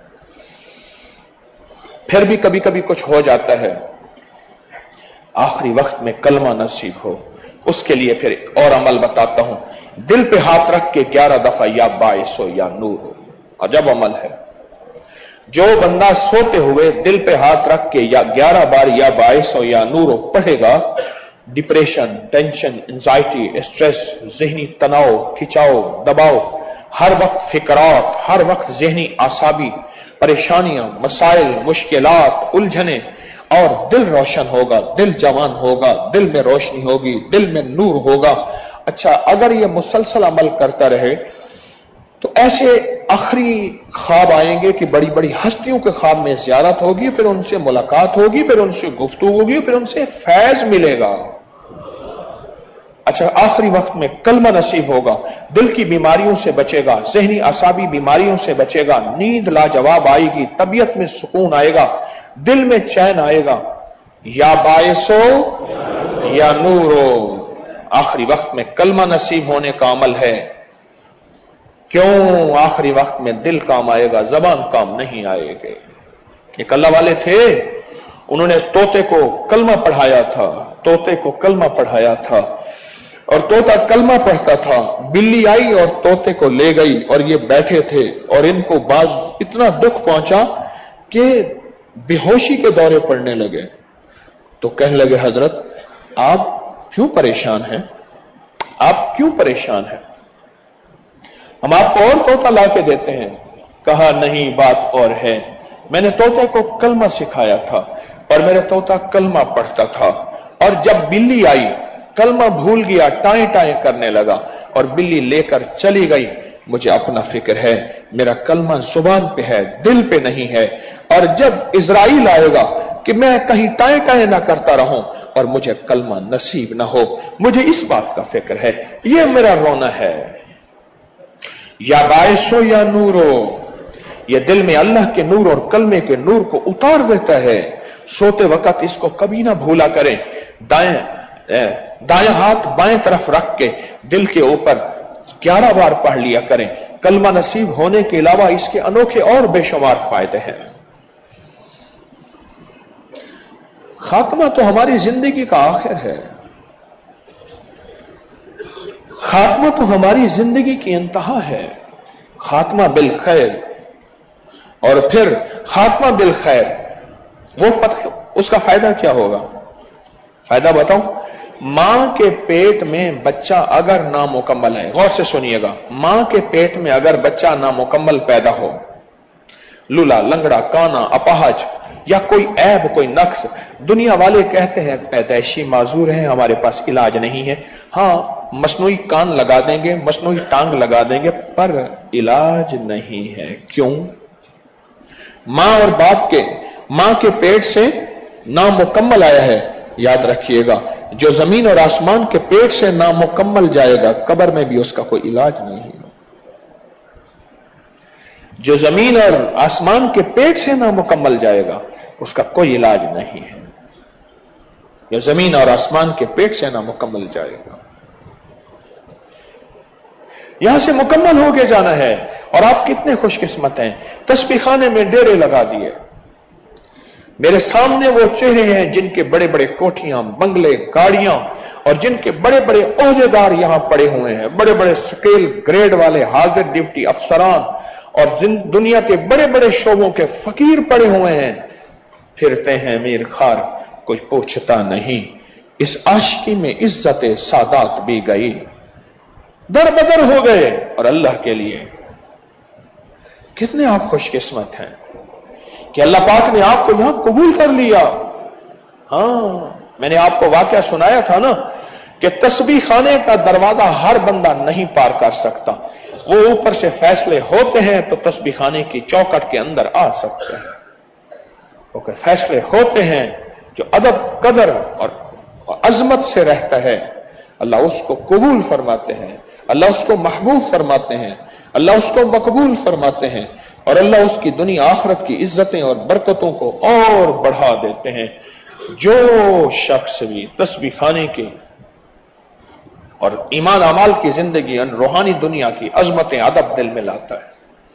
پھر بھی کبھی کبھی کچھ ہو جاتا ہے. آخری وقت میں کلمہ نصیب ہو, اس کے لیے پھر ایک اور عمل بتاتا ہوں. دل پہ ہاتھ رکھ کے گیارہ دفعہ یا باعث ہو یا نور ہو. عجب عمل ہے. جو بندہ سوتے ہوئے دل پہ ہاتھ رکھ کے یا گیارہ بار یا باعث ہو یا نور ہو پڑھے گا, ڈپریشن, ٹینشن, انزائٹی, اسٹریس, ذہنی تناؤ, کھچاؤ, دباؤ, ہر وقت فکرات, ہر وقت ذہنی اعصابی پریشانیاں, مسائل, مشکلات, الجھنیں, اور دل روشن ہوگا, دل جوان ہوگا, دل میں روشنی ہوگی, دل میں نور ہوگا. اچھا اگر یہ مسلسل عمل کرتا رہے تو ایسے آخری خواب آئیں گے کہ بڑی بڑی ہستیوں کے خواب میں زیارت ہوگی, پھر ان سے ملاقات ہوگی, پھر ان سے گفتگو ہوگی, پھر ان سے فیض ملے گا. اچھا آخری وقت میں کلمہ نصیب ہوگا, دل کی بیماریوں سے بچے گا, ذہنی اعصابی بیماریوں سے بچے گا, نیند لاجواب آئے گی, طبیعت میں سکون آئے گا, دل میں چین آئے گا. یا باعث ہو یا نور ہو, آخری وقت میں کلمہ نصیب ہونے کا عمل ہے. کیوں آخری وقت میں دل کام آئے گا, زبان کام نہیں آئے گی. ایک اللہ والے تھے, انہوں نے طوطے کو کلمہ پڑھایا تھا, طوطے کو کلمہ پڑھایا تھا اور طوطا کلمہ پڑھتا تھا. بلی آئی اور طوطے کو لے گئی اور یہ بیٹھے تھے اور ان کو بعض اتنا دکھ پہنچا کہ بے ہوشی کے دورے پڑنے لگے. تو کہنے لگے حضرت آپ کیوں پریشان ہیں, آپ کیوں پریشان ہیں, ہم آپ کو اور طوطا لا کے دیتے ہیں. کہا نہیں بات اور ہے, میں نے طوطے کو کلمہ سکھایا تھا اور میرا طوطا کلمہ پڑھتا تھا, اور جب بلی آئی کلمہ بھول گیا, ٹائیں ٹائیں کرنے لگا اور بلی لے کر چلی گئی. مجھے اپنا فکر ہے, میرا کلمہ زبان پہ ہے, دل پہ نہیں ہے. اور جب اسرائیل آئے گا کہ میں کہیں ٹائیں ٹائیں نہ کرتا رہوں اور مجھے کلمہ نصیب نہ ہو, مجھے اس بات کا فکر ہے, یہ میرا رونا ہے. یا باعث ہو یا نور ہو, یہ دل میں اللہ کے نور اور کلمے کے نور کو اتار دیتا ہے. سوتے وقت اس کو کبھی نہ بھولا کریں. دائیں دائیں ہاتھ بائیں طرف رکھ کے دل کے اوپر گیارہ بار پڑھ لیا کریں. کلمہ نصیب ہونے کے علاوہ اس کے انوکھے اور بے شمار فائدے ہیں. خاتمہ تو ہماری زندگی کا آخر ہے, خاتمہ تو ہماری زندگی کی انتہا ہے. خاتمہ بالخیر, اور پھر خاتمہ بالخیر, وہ پتہ اس کا فائدہ کیا ہوگا؟ فائدہ بتاؤں. ماں کے پیٹ میں بچہ اگر نامکمل ہے, غور سے سنیے گا, ماں کے پیٹ میں اگر بچہ نامکمل پیدا ہو, لولا, لنگڑا, کانا, اپاہج یا کوئی عیب, کوئی نقص, دنیا والے کہتے ہیں پیدائشی معذور ہیں, ہمارے پاس علاج نہیں ہے. ہاں مصنوعی کان لگا دیں گے, مصنوعی ٹانگ لگا دیں گے, پر علاج نہیں ہے. کیوں؟ ماں اور باپ کے ماں کے پیٹ سے نامکمل آیا ہے. یاد رکھیے گا, جو زمین اور آسمان کے پیٹ سے نامکمل جائے گا قبر میں بھی اس کا کوئی علاج نہیں ہے. جو زمین اور آسمان کے پیٹ سے نامکمل جائے گا اس کا کوئی علاج نہیں ہے. جو زمین اور آسمان کے پیٹ سے نامکمل جائے گا, یہاں سے مکمل ہو کے جانا ہے. اور آپ کتنے خوش قسمت ہیں, تسبیح خانے میں ڈیرے لگا دیے. میرے سامنے وہ چہرے ہیں جن کے بڑے بڑے کوٹھیاں, بنگلے, گاڑیاں, اور جن کے بڑے بڑے عہدیدار یہاں پڑے ہوئے ہیں, بڑے بڑے سکیل گریڈ والے حاضر ڈپٹی افسران اور دنیا کے بڑے بڑے شعبوں کے فقیر پڑے ہوئے ہیں. پھرتے ہیں میر خار, کوئی پوچھتا نہیں. اس عاشقی میں عزت سادات بھی گئی, در بدر ہو گئے. اور اللہ کے لیے کتنے آپ خوش قسمت ہیں کہ اللہ پاک نے آپ کو یہاں قبول کر لیا. ہاں میں نے آپ کو واقعہ سنایا تھا نا کہ تسبیح خانے کا دروازہ ہر بندہ نہیں پار کر سکتا، وہ اوپر سے فیصلے ہوتے ہیں تو تسبیح خانے کی چوکٹ کے اندر آ سکتے ہیں، کیونکہ فیصلے ہوتے ہیں جو ادب قدر اور عظمت سے رہتا ہے، اللہ اس کو قبول فرماتے ہیں، اللہ اس کو محبوب فرماتے ہیں، اللہ اس کو مقبول فرماتے ہیں، اور اللہ اس کی دنیا آخرت کی عزتیں اور برکتوں کو اور بڑھا دیتے ہیں۔ جو شخص بھی تسبیح خانے کے اور ایمان اعمال کی زندگی ان روحانی دنیا کی عظمتیں ادب دل میں لاتا ہے،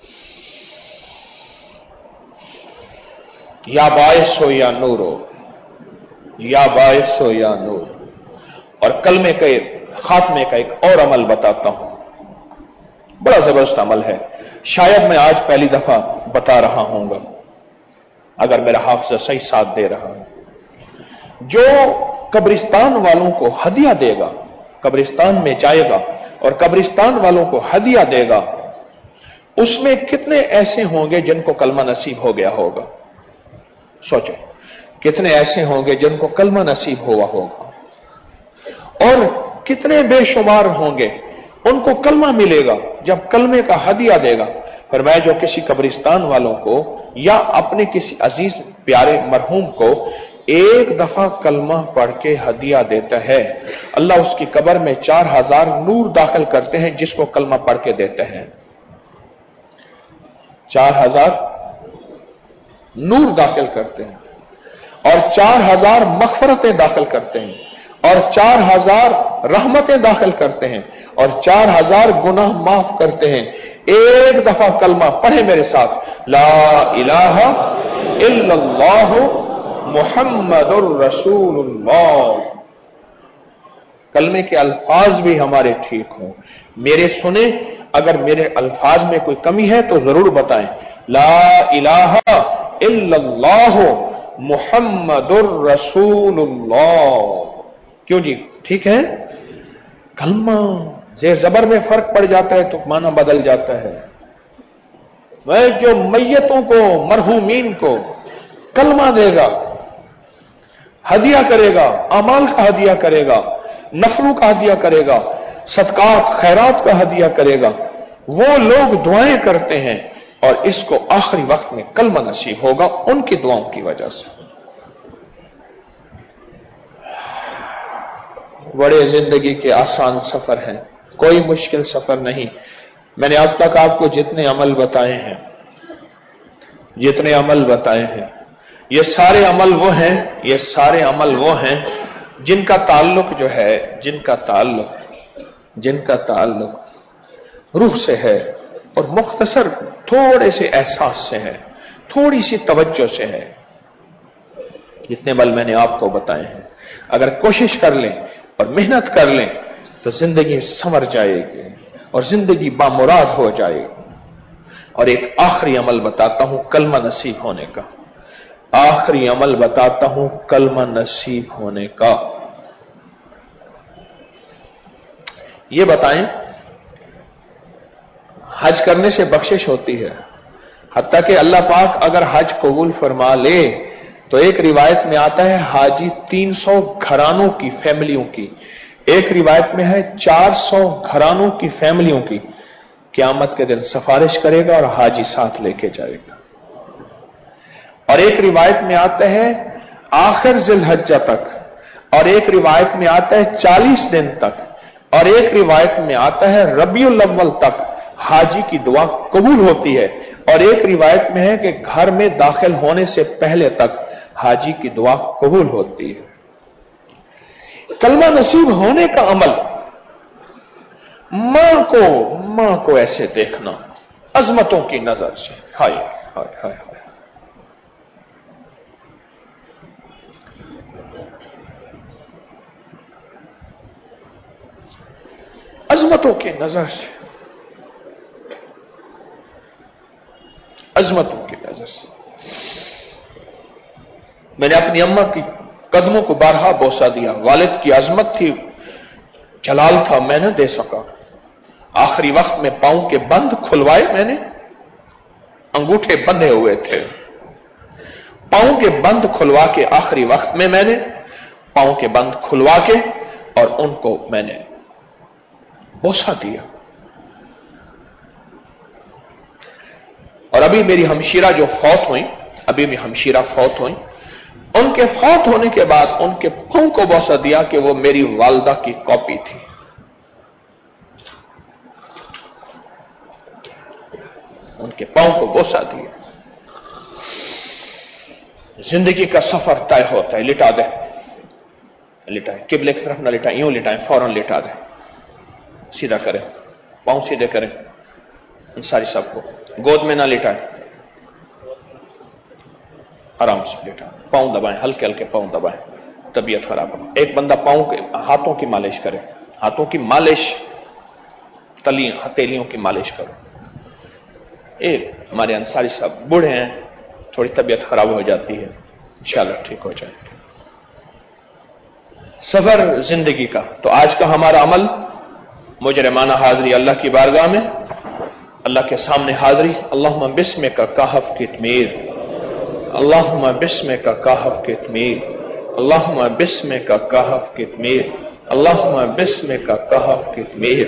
یا باعث ہو یا نور ہو، یا باعث ہو یا نور۔ اور کلمے کے خاتمے کا ایک اور عمل بتاتا ہوں، بڑا زبردست عمل ہے، شاید میں آج پہلی دفعہ بتا رہا ہوں گا اگر میرا حافظہ صحیح ساتھ دے رہا ہے۔ جو قبرستان والوں کو ہدیہ دے گا، قبرستان میں جائے گا اور قبرستان والوں کو ہدیہ دے گا، اس میں کتنے ایسے ہوں گے جن کو کلمہ نصیب ہو گیا ہوگا؟ سوچو کتنے ایسے ہوں گے جن کو کلمہ نصیب ہوا ہوگا، اور کتنے بے شمار ہوں گے ان کو کلمہ ملے گا جب کلمے کا ہدیہ دے گا۔ فرمایا جو کسی قبرستان والوں کو یا اپنے کسی عزیز پیارے مرحوم کو ایک دفعہ کلمہ پڑھ کے ہدیہ دیتا ہے، اللہ اس کی قبر میں چار ہزار نور داخل کرتے ہیں جس کو کلمہ پڑھ کے دیتے ہیں، چار ہزار نور داخل کرتے ہیں، اور چار ہزار مغفرتیں داخل کرتے ہیں، اور چار ہزار رحمتیں داخل کرتے ہیں، اور چار ہزار گناہ معاف کرتے ہیں۔ ایک دفعہ کلمہ پڑھے میرے ساتھ، لا الہ الا اللہ محمد الرسول اللہ۔ کلمے کے الفاظ بھی ہمارے ٹھیک ہوں، میرے سنیں، اگر میرے الفاظ میں کوئی کمی ہے تو ضرور بتائیں۔ لا الہ الا اللہ محمد الرسول اللہ۔ کیوں جی ٹھیک ہے؟ کلمہ زیر زبر میں فرق پڑ جاتا ہے تو معنی بدل جاتا ہے۔ وہ جو میتوں کو مرحومین کو کلمہ دے گا، ہدیہ کرے گا، اعمال کا ہدیہ کرے گا، نفلوں کا ہدیہ کرے گا، صدقات خیرات کا ہدیہ کرے گا، وہ لوگ دعائیں کرتے ہیں اور اس کو آخری وقت میں کلمہ نصیب ہوگا ان کی دعاؤں کی وجہ سے۔ بڑے زندگی کے آسان سفر ہیں، کوئی مشکل سفر نہیں۔ میں نے اب تک آپ کو جتنے عمل بتائے ہیں جتنے عمل بتائے ہیں یہ سارے عمل وہ ہیں یہ سارے عمل وہ ہیں جن کا تعلق جو ہے جن کا تعلق جن کا تعلق روح سے ہے، اور مختصر تھوڑے سے احساس سے ہے، تھوڑی سی توجہ سے ہے۔ جتنے عمل میں نے آپ کو بتائے ہیں اگر کوشش کر لیں اور محنت کر لیں تو زندگی سنور جائے گی اور زندگی بامراد ہو جائے گی۔ اور ایک آخری عمل بتاتا ہوں کلمہ نصیب ہونے کا، آخری عمل بتاتا ہوں کلمہ نصیب ہونے کا۔ یہ بتائیں، حج کرنے سے بخشش ہوتی ہے، حتیٰ کہ اللہ پاک اگر حج قبول فرما لے تو ایک روایت میں آتا ہے حاجی تین سو گھرانوں کی فیملیوں کی، ایک روایت میں ہے چار سو گھرانوں کی فیملیوں کی قیامت کے دن سفارش کرے گا اور حاجی ساتھ لے کے جائے گا۔ اور ایک روایت میں آتا ہے آخر ذی الحجہ تک، اور ایک روایت میں آتا ہے چالیس دن تک، اور ایک روایت میں آتا ہے ربیع الاول تک حاجی کی دعا قبول ہوتی ہے، اور ایک روایت میں ہے کہ گھر میں داخل ہونے سے پہلے تک حاجی کی دعا قبول ہوتی ہے۔ کلمہ نصیب ہونے کا عمل، ماں کو ماں کو ایسے دیکھنا عظمتوں کی نظر سے، ہائے ہائے ہائے ہائے، عظمتوں کی نظر سے، عظمتوں کی نظر سے۔ میں نے اپنی اماں کی قدموں کو بارہا بوسہ دیا، والد کی عظمت تھی، جلال تھا، میں نہ دے سکا۔ آخری وقت میں پاؤں کے بند کھلوائے، میں نے انگوٹھے بندھے ہوئے تھے، پاؤں کے بند کھلوا کے آخری وقت میں میں نے پاؤں کے بند کھلوا کے اور ان کو میں نے بوسہ دیا. اور ابھی میری ہمشیرہ جو فوت ہوئی ابھی بھی ہمشیرہ فوت ہوئی ان کے فوت ہونے کے بعد ان کے پاؤں کو بوسہ دیا کہ وہ میری والدہ کی کاپی تھی. ان کے پاؤں کو بوسہ دیا. زندگی کا سفر طے ہوتا ہے. لٹا دیں لٹائیں قبلے کی طرف نہ لٹائیں, یوں لٹائیں, فوراً لٹا دیں, سیدھا کریں, پاؤں سیدھے کریں. انصاری صاحب کو گود میں نہ لٹائیں, آرام سے لٹائیں, پاؤں دبائیں, ہلکے ہلکے پاؤں دبائیں. طبیعت خراب ہو. ایک بندہ پاؤں کے ہاتھوں کی مالش کرے, ہاتھوں کی مالش, تلی ہتھیلیوں کی مالش کرو. ایک ہمارے انصاری صاحب بوڑھے ہیں, تھوڑی طبیعت خراب ہو جاتی ہے, انشاءاللہ ٹھیک ہو جائے. سفر زندگی کا. تو آج کا ہمارا عمل مجرمانہ حاضری اللہ کی بارگاہ میں, اللہ کے سامنے حاضری. اللہم بسمک کہف کتمیر, اللہم بسمک کہف کتمیر, اللہم بسمک کہف کتمیر, اللہم بسمک کہف کتمیر.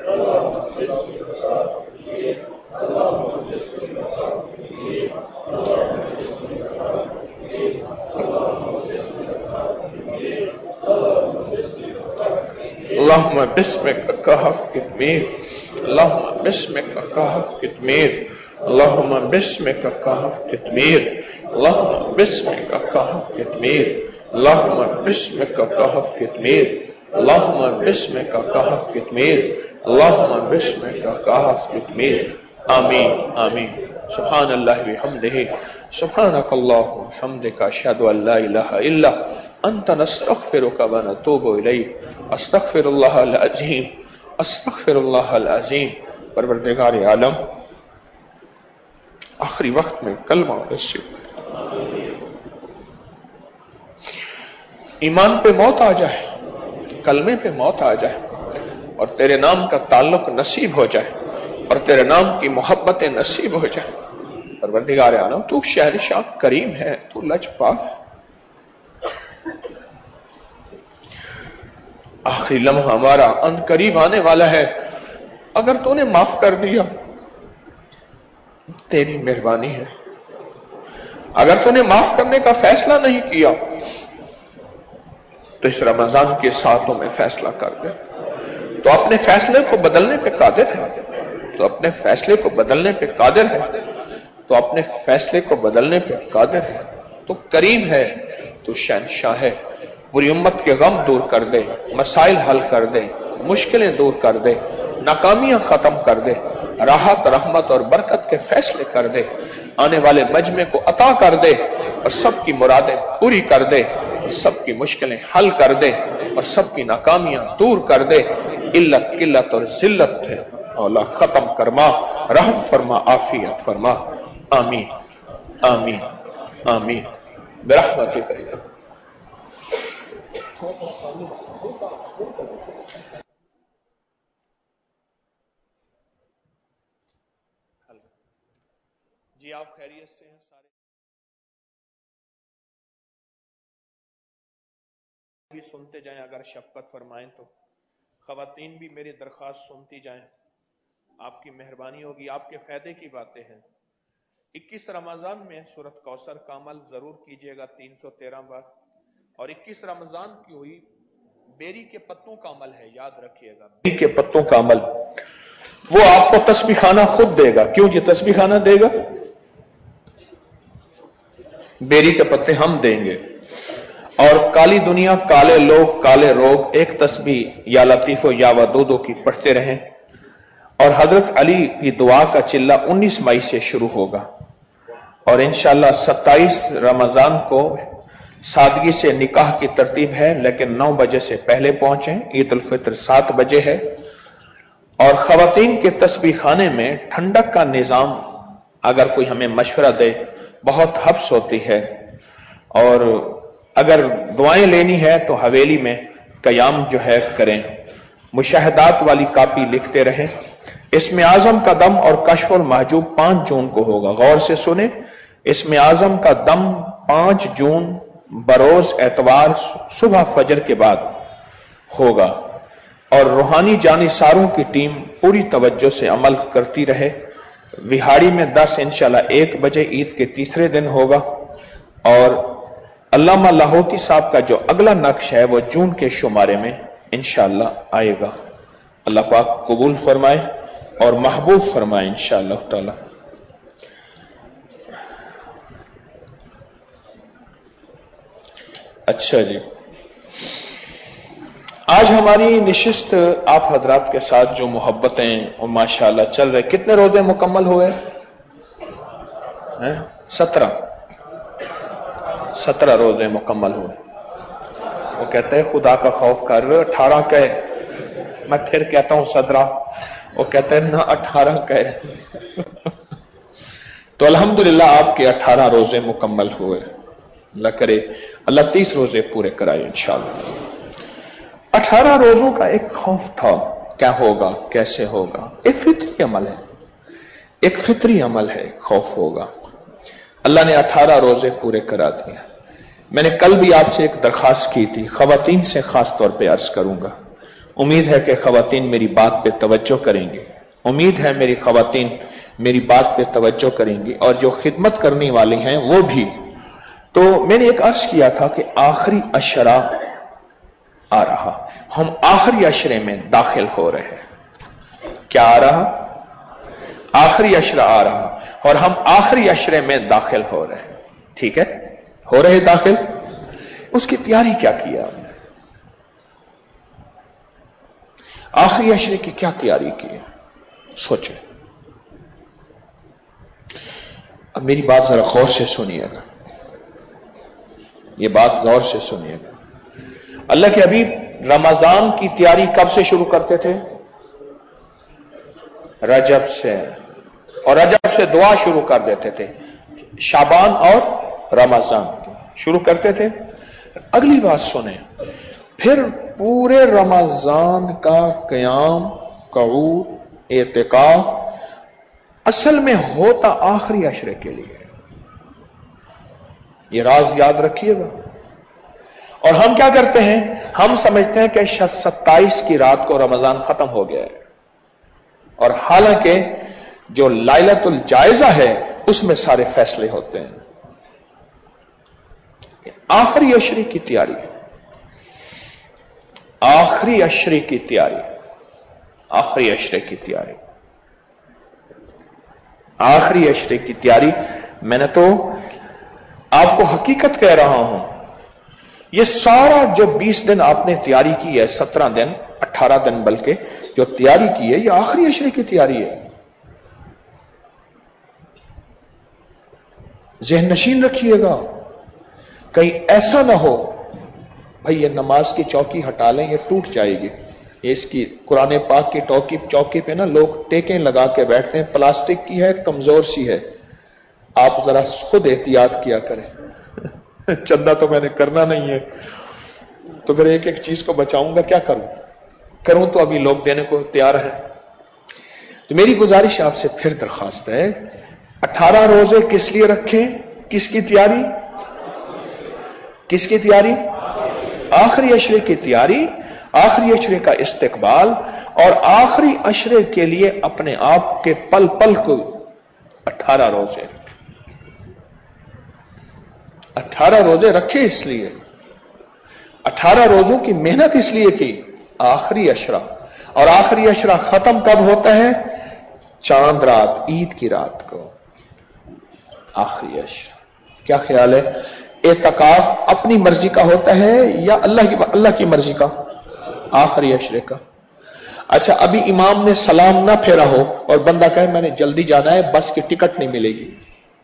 اللہم بسمک کہف کتمیر, اللہم بسمک کہف کتمیر, اللہم بسمک کہف کتمیر, اللہم بسمک کہف کتمیر, اللہم بسمک کہف کتمیر, اللہم بسمک کہف کتمیر, اللہم بسمک کہف کتمیر. آمین آمین. سبحان اللہ بحمدہ, سبحانک اللہم وبحمدک, اشہد ان لا الہ الا انت, نستغفرک ونتوب الیک. استغفر اللہ العظیم, استغفر اللہ العظیم. پروردگار عالم آخری وقت میں کلمہ نصیب, ایمان پہ موت آ جائے, کلمے پہ موت آ جائے, اور تیرے نام کا تعلق نصیب ہو جائے, اور تیرے نام کی محبت نصیب ہو جائے. پروردگار عالم تو شہنشاہ کریم ہے, تو لجپال ہے. آخری لمحہ ہمارا ان قریب آنے والا ہے. اگر تو نے معاف کر دیا تیری مہربانی ہے, اگر تو نے معاف کرنے کا فیصلہ نہیں کیا تو اس رمضان کے ساتھوں میں فیصلہ کر دے. تو اپنے فیصلے کو بدلنے پہ قادر ہے, تو اپنے فیصلے کو بدلنے پہ قادر ہے, تو اپنے فیصلے کو بدلنے پہ قادر ہے. تو کریم ہے, تو شہنشاہ ہے. پوری امت کے غم دور کر دے, مسائل حل کر دے, مشکلیں دور کر دے, ناکامیاں ختم کر دے, راحت رحمت اور برکت کے فیصلے کر دے, آنے والے مجمع کو عطا کر دے, اور سب کی مرادیں پوری کر دے, اور سب کی مشکلیں حل کر دے, اور سب کی ناکامیاں دور کر دے. علت قلت اور ذلت ہے اولا ختم کرما, رحم فرما, عافیت فرما. آمین آمین آمین برحمتک یا جی. آپ خیریت سے ہیں سارے؟ بھی سنتے جائیں, اگر شفقت فرمائیں تو. خواتین بھی میری درخواست سنتی جائیں, آپ کی مہربانی ہوگی, آپ کے فائدے کی باتیں ہیں. اکیس رمضان میں سورت کوثر کا عمل ضرور کیجئے گا تین سو تیرہ بار, اور اکیس رمضان کی ہوئی بیری کے پتوں کا عمل ہے, یاد رکھیے گا. بیری کے پتوں کا عمل وہ آپ کو تسبیح خانہ خود دے گا. کیوں جی تسبیح خانہ دے گا؟ بیری کے پتے ہم دیں گے. اور کالی دنیا, کالے لوگ, کالے روگ ایک تسبیح یا لطیف و یا ودودو کی پڑھتے رہیں. اور حضرت علی کی دعا کا چلہ انیس مئی سے شروع ہوگا, اور انشاءاللہ ستائیس رمضان کو سادگی سے نکاح کی ترتیب ہے, لیکن نو بجے سے پہلے پہنچیں. عید الفطر سات بجے ہے. اور خواتین کے تسبیح خانے میں ٹھنڈک کا نظام اگر کوئی ہمیں مشورہ دے, بہت حبس ہوتی ہے. اور اگر دعائیں لینی ہے تو حویلی میں قیام جو ہے کریں. مشاہدات والی کاپی لکھتے رہیں. اسم اعظم کا دم اور کشف المحجوب پانچ جون کو ہوگا. غور سے سنیں, اسم اعظم کا دم پانچ جون بروز اتوار صبح فجر کے بعد ہوگا، اور روحانی جانثاروں کی ٹیم پوری توجہ سے عمل کرتی رہے۔ وہاڑی میں دس انشاءاللہ ایک بجے عید کے تیسرے دن ہوگا، اور علامہ لاہوتی صاحب کا جو اگلا نقش ہے وہ جون کے شمارے میں انشاءاللہ آئے گا۔ اللہ پاک قبول فرمائے اور محبوب فرمائے انشاءاللہ تعالی۔ اچھا جی، آج ہماری نشست آپ حضرات کے ساتھ جو محبتیں اور ماشاءاللہ چل رہے، کتنے روزے مکمل ہوئے؟ سترہ سترہ روزے مکمل ہوئے۔ وہ کہتے ہیں خدا کا خوف کر، اٹھارہ کہے، میں پھر کہتا ہوں سترہ، وہ کہتے ہیں نہ اٹھارہ کہے۔ تو الحمدللہ آپ کے اٹھارہ روزے مکمل ہوئے، اللہ کرے اللہ تیس روزے پورے کرائے انشاءاللہ۔ اٹھارہ روزوں کا ایک خوف تھا، کیا ہوگا کیسے ہوگا، ایک فطری عمل ہے، ایک فطری عمل ہے، خوف ہوگا۔ اللہ نے اٹھارہ روزے پورے کرا دیے۔ میں نے کل بھی آپ سے ایک درخواست کی تھی، خواتین سے خاص طور پہ عرض کروں گا، امید ہے کہ خواتین میری بات پہ توجہ کریں گی، امید ہے میری خواتین میری بات پہ توجہ کریں گی، اور جو خدمت کرنے والی ہیں وہ بھی۔ تو میں نے ایک عرض کیا تھا کہ آخری عشرہ آ رہا، ہم آخری عشرے میں داخل ہو رہے ہیں۔ کیا آ رہا؟ آخری عشرہ آ رہا، اور ہم آخری عشرے میں داخل ہو رہے ہیں۔ ٹھیک ہے، ہو رہے داخل۔ اس کی تیاری کیا کیا ہم نے؟ آخری عشرے کی کیا تیاری کی ہے؟ سوچیں۔ اب میری بات ذرا غور سے سنیے گا، یہ بات غور سے سنیے گا۔ اللہ کے حبیب رمضان کی تیاری کب سے شروع کرتے تھے؟ رجب سے، اور رجب سے دعا شروع کر دیتے تھے، شعبان اور رمضان شروع کرتے تھے۔ اگلی بات سنیں، پھر پورے رمضان کا قیام، قعود، اعتکاف اصل میں ہوتا آخری عشرے کے لیے۔ یہ راز یاد رکھیے گا۔ اور ہم کیا کرتے ہیں؟ ہم سمجھتے ہیں کہ ستائیس کی رات کو رمضان ختم ہو گیا ہے، اور حالانکہ جو لائلۃ الجائزہ ہے اس میں سارے فیصلے ہوتے ہیں۔ آخری عشرے کی تیاری، آخری عشرے کی تیاری، آخری عشرے کی تیاری، آخری عشرے کی تیاری۔ میں نے تو آپ کو حقیقت کہہ رہا ہوں، یہ سارا جو بیس دن آپ نے تیاری کی ہے، سترہ دن، اٹھارہ دن بلکہ جو تیاری کی ہے، یہ آخری عشرے کی تیاری ہے۔ ذہن نشین رکھیے گا، کہیں ایسا نہ ہو بھئی یہ نماز کی چوکی ہٹا لیں، یہ ٹوٹ جائے گی۔ یہ اس کی قرآن پاک کی چوکی چوکی پہ نا لوگ ٹیکیں لگا کے بیٹھتے ہیں، پلاسٹک کی ہے، کمزور سی ہے، آپ ذرا خود احتیاط کیا کریں۔ چندہ تو میں نے کرنا نہیں ہے، تو پھر ایک ایک چیز کو بچاؤں گا، کیا کروں کروں تو ابھی لوگ دینے کو تیار ہیں۔ تو میری گزارش آپ سے پھر درخواست ہے، اٹھارہ روزے کس لیے رکھیں؟ کس کی تیاری؟ کس کی تیاری؟ آخری عشرے کی تیاری، آخری عشرے کا استقبال، اور آخری عشرے کے لیے اپنے آپ کے پل پل کو اٹھارہ روزے اٹھارہ روزے رکھے۔ اس لیے اٹھارہ روزوں کی محنت اس لیے کی، آخری عشرہ، اور آخری عشرہ ختم کب ہوتا ہے؟ چاند رات، عید کی رات کو آخری عشرہ۔ کیا خیال ہے، اعتکاف اپنی مرضی کا ہوتا ہے یا اللہ کی اللہ کی مرضی کا؟ آخری عشرے کا۔ اچھا، ابھی امام نے سلام نہ پھیرا ہو اور بندہ کہے میں نے جلدی جانا ہے، بس کی ٹکٹ نہیں ملے گی،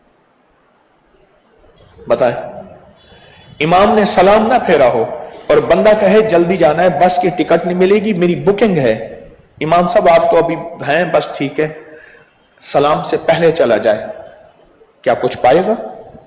بتائیں، امام نے سلام نہ پھیرا ہو اور بندہ کہے جلدی جانا ہے، بس کی ٹکٹ نہیں ملے گی، میری بکنگ ہے، امام صاحب آپ تو ابھی ہیں، بس ٹھیک ہے، سلام سے پہلے چلا جائے، کیا کچھ پائے گا؟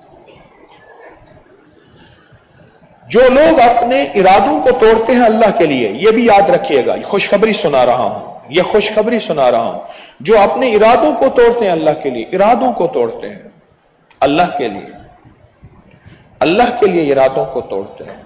جو لوگ اپنے ارادوں کو توڑتے ہیں اللہ کے لیے، یہ بھی یاد رکھیے گا، خوشخبری سنا رہا ہوں، یہ خوشخبری سنا رہا ہوں، جو اپنے ارادوں کو توڑتے ہیں اللہ کے لیے، ارادوں کو توڑتے ہیں اللہ کے لیے، اللہ کے لیے ارادوں کو توڑتے ہیں.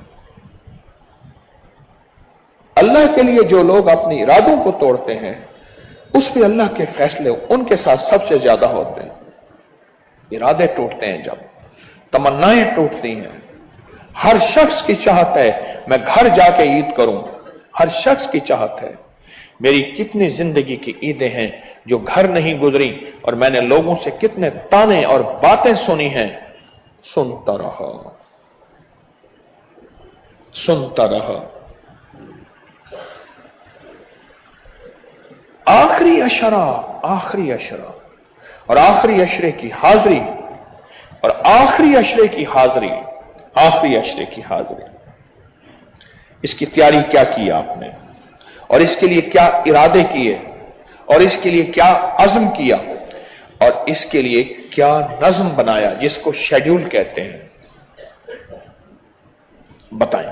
اللہ کے لیے جو لوگ اپنی ارادوں کو توڑتے ہیں اس پہ اللہ کے فیصلے ان کے ساتھ سب سے زیادہ ہوتے ہیں. ارادے ٹوٹتے ہیں جب, تمنائیں ٹوٹتی ہیں. ہر شخص کی چاہت ہے میں گھر جا کے عید کروں. ہر شخص کی چاہت ہے. میری کتنی زندگی کی عیدیں ہیں جو گھر نہیں گزری, اور میں نے لوگوں سے کتنے تانے اور باتیں سنی ہیں. سنتا رہا سنتا رہا آخری اشرا آخری اشرا اور آخری اشرے کی حاضری اور آخری اشرے کی حاضری آخری اشرے کی حاضری اس کی تیاری کیا کی آپ نے, اور اس کے لیے کیا ارادے کیے, اور اس کے لیے کیا عزم کیا, اور اس کے لیے کیا نظم بنایا جس کو شیڈیول کہتے ہیں. بتائیں.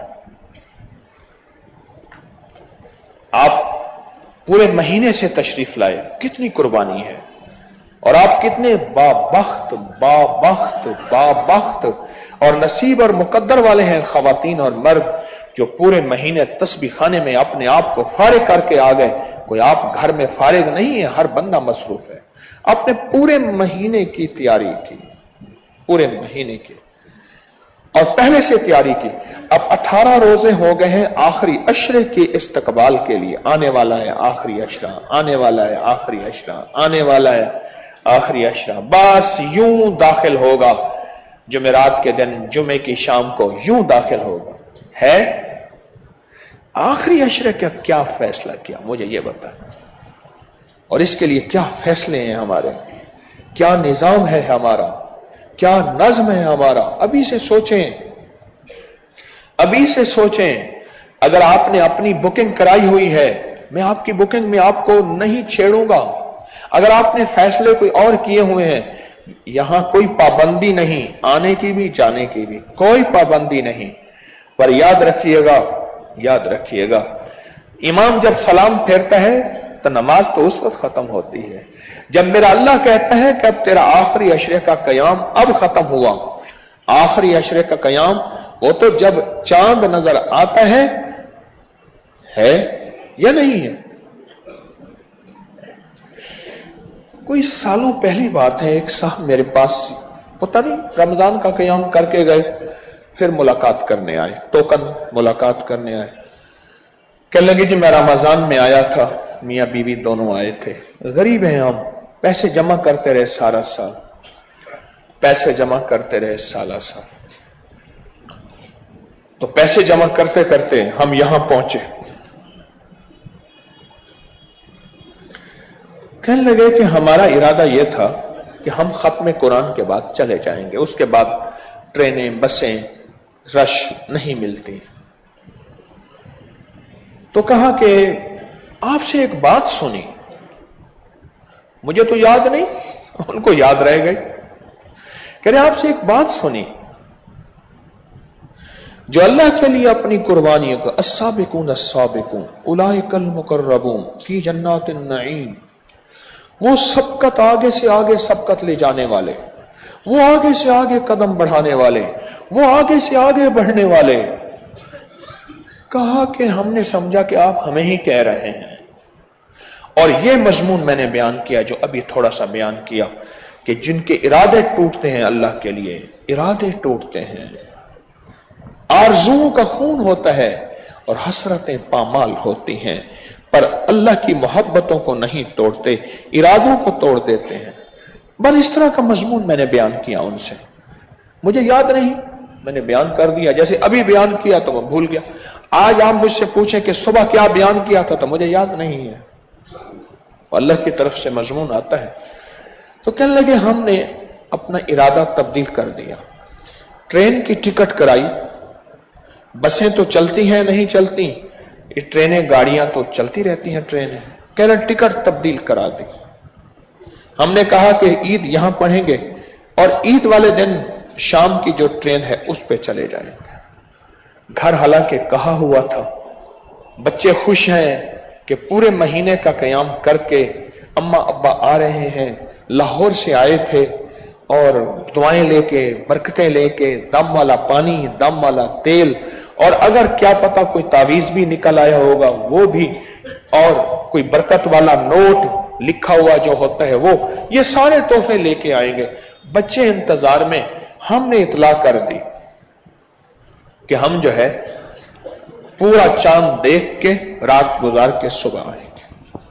آپ پورے مہینے سے تشریف لائے, کتنی قربانی ہے, اور آپ کتنے بابخت بابخت بابخت اور نصیب اور مقدر والے ہیں خواتین اور مرد جو پورے مہینے تسبیح خانے میں اپنے آپ کو فارغ کر کے آ گئے. کوئی آپ گھر میں فارغ نہیں ہے, ہر بندہ مصروف ہے. آپ نے پورے مہینے کی تیاری کی, پورے مہینے کی, اور پہلے سے تیاری کی. اب اٹھارہ روزے ہو گئے ہیں آخری اشرے کے استقبال کے لیے. آنے والا ہے آخری اشرا, آنے والا ہے آخری اشرا, آنے والا ہے آخری اشرا. بس یوں داخل ہوگا جمعرات کے دن, جمعے کی شام کو یوں داخل ہوگا. ہے آخری اشرے کا کیا فیصلہ کیا, مجھے یہ بتا, اور اس کے لیے کیا فیصلے ہیں ہمارے, کیا نظام ہے ہمارا, کیا نظم ہے ہمارا. ابھی سے سوچیں, ابھی سے سوچیں. اگر آپ نے اپنی بکنگ کرائی ہوئی ہے, میں آپ کی بکنگ میں آپ کو نہیں چھیڑوں گا. اگر آپ نے فیصلے کوئی اور کیے ہوئے ہیں, یہاں کوئی پابندی نہیں, آنے کی بھی جانے کی بھی کوئی پابندی نہیں. پر یاد رکھیے گا, یاد رکھیے گا, امام جب سلام پھیرتا ہے تو نماز تو اس وقت ختم ہوتی ہے جب میرا اللہ کہتا ہے کہ اب تیرا آخری اشرے کا قیام اب ختم ہوا. آخری اشرے کا قیام وہ تو جب چاند نظر آتا ہے ہے یا نہیں ہے. کوئی سالوں پہلی بات ہے, ایک صاحب میرے پاس پتہ نہیں رمضان کا قیام کر کے گئے, پھر ملاقات کرنے آئے, ٹوکن ملاقات کرنے آئے. کہنے لگے جی میں رمضان میں آیا تھا, میاں بیوی دونوں آئے تھے, غریب ہیں ہم, پیسے جمع کرتے رہے سارا سال, پیسے جمع کرتے رہے سالہ سال. تو پیسے جمع کرتے کرتے ہم یہاں پہنچے. کہنے لگے کہ ہمارا ارادہ یہ تھا کہ ہم ختم قرآن کے بعد چلے جائیں گے, اس کے بعد ٹرینیں بسیں رش نہیں ملتی. تو کہا کہ آپ سے ایک بات سنی, مجھے تو یاد نہیں, ان کو یاد رہ گئی. کہہ رہے آپ سے ایک بات سنی, جو اللہ کے لیے اپنی قربانیوں کو السابقون السابقون اولئک المقربون فی جنات النعیم, وہ سبقت آگے سے آگے سبقت لے جانے والے, وہ آگے سے آگے قدم بڑھانے والے, وہ آگے سے آگے بڑھنے والے. کہا کہ ہم نے سمجھا کہ آپ ہمیں ہی کہہ رہے ہیں, اور یہ مضمون میں نے بیان کیا جو ابھی تھوڑا سا بیان کیا کہ جن کے ارادے ٹوٹتے ہیں اللہ کے لیے, ارادے ٹوٹتے ہیں, آرزوؤں کا خون ہوتا ہے اور حسرتیں پامال ہوتی ہیں, پر اللہ کی محبتوں کو نہیں توڑتے, ارادوں کو توڑ دیتے ہیں. بس اس طرح کا مضمون میں نے بیان کیا ان سے, مجھے یاد نہیں, میں نے بیان کر دیا, جیسے ابھی بیان کیا تو میں بھول گیا. آج آپ مجھ سے پوچھیں کہ صبح کیا بیان کیا تھا تو مجھے یاد نہیں ہے, اللہ کی طرف سے مضمون آتا ہے. تو کہنے لگے ہم نے اپنا ارادہ تبدیل کر دیا, ٹرین کی ٹکٹ کرائی, بسیں تو چلتی ہیں نہیں چلتی, یہ ٹرینیں گاڑیاں تو چلتی رہتی ہیں ٹرینیں, کہہ رہے ٹکٹ تبدیل کرا دی. ہم نے کہا کہ عید یہاں پڑھیں گے اور عید والے دن شام کی جو ٹرین ہے اس پہ چلے جائیں گے. گھر حالانکہ کہا ہوا تھا, بچے خوش ہیں کہ پورے مہینے کا قیام کر کے اماں ابا آ رہے ہیں, لاہور سے آئے تھے اور دعائیں لے کے، برکتیں لے کے، دم والا پانی، دم والا تیل، اور اگر کیا پتا کوئی تعویذ بھی نکل آیا ہوگا وہ بھی، اور کوئی برکت والا نوٹ لکھا ہوا جو ہوتا ہے وہ، یہ سارے تحفے لے کے آئیں گے۔ بچے انتظار میں، ہم نے اطلاع کر دی کہ ہم جو ہے پورا چاند دیکھ کے رات گزار کے صبح آئیں گے۔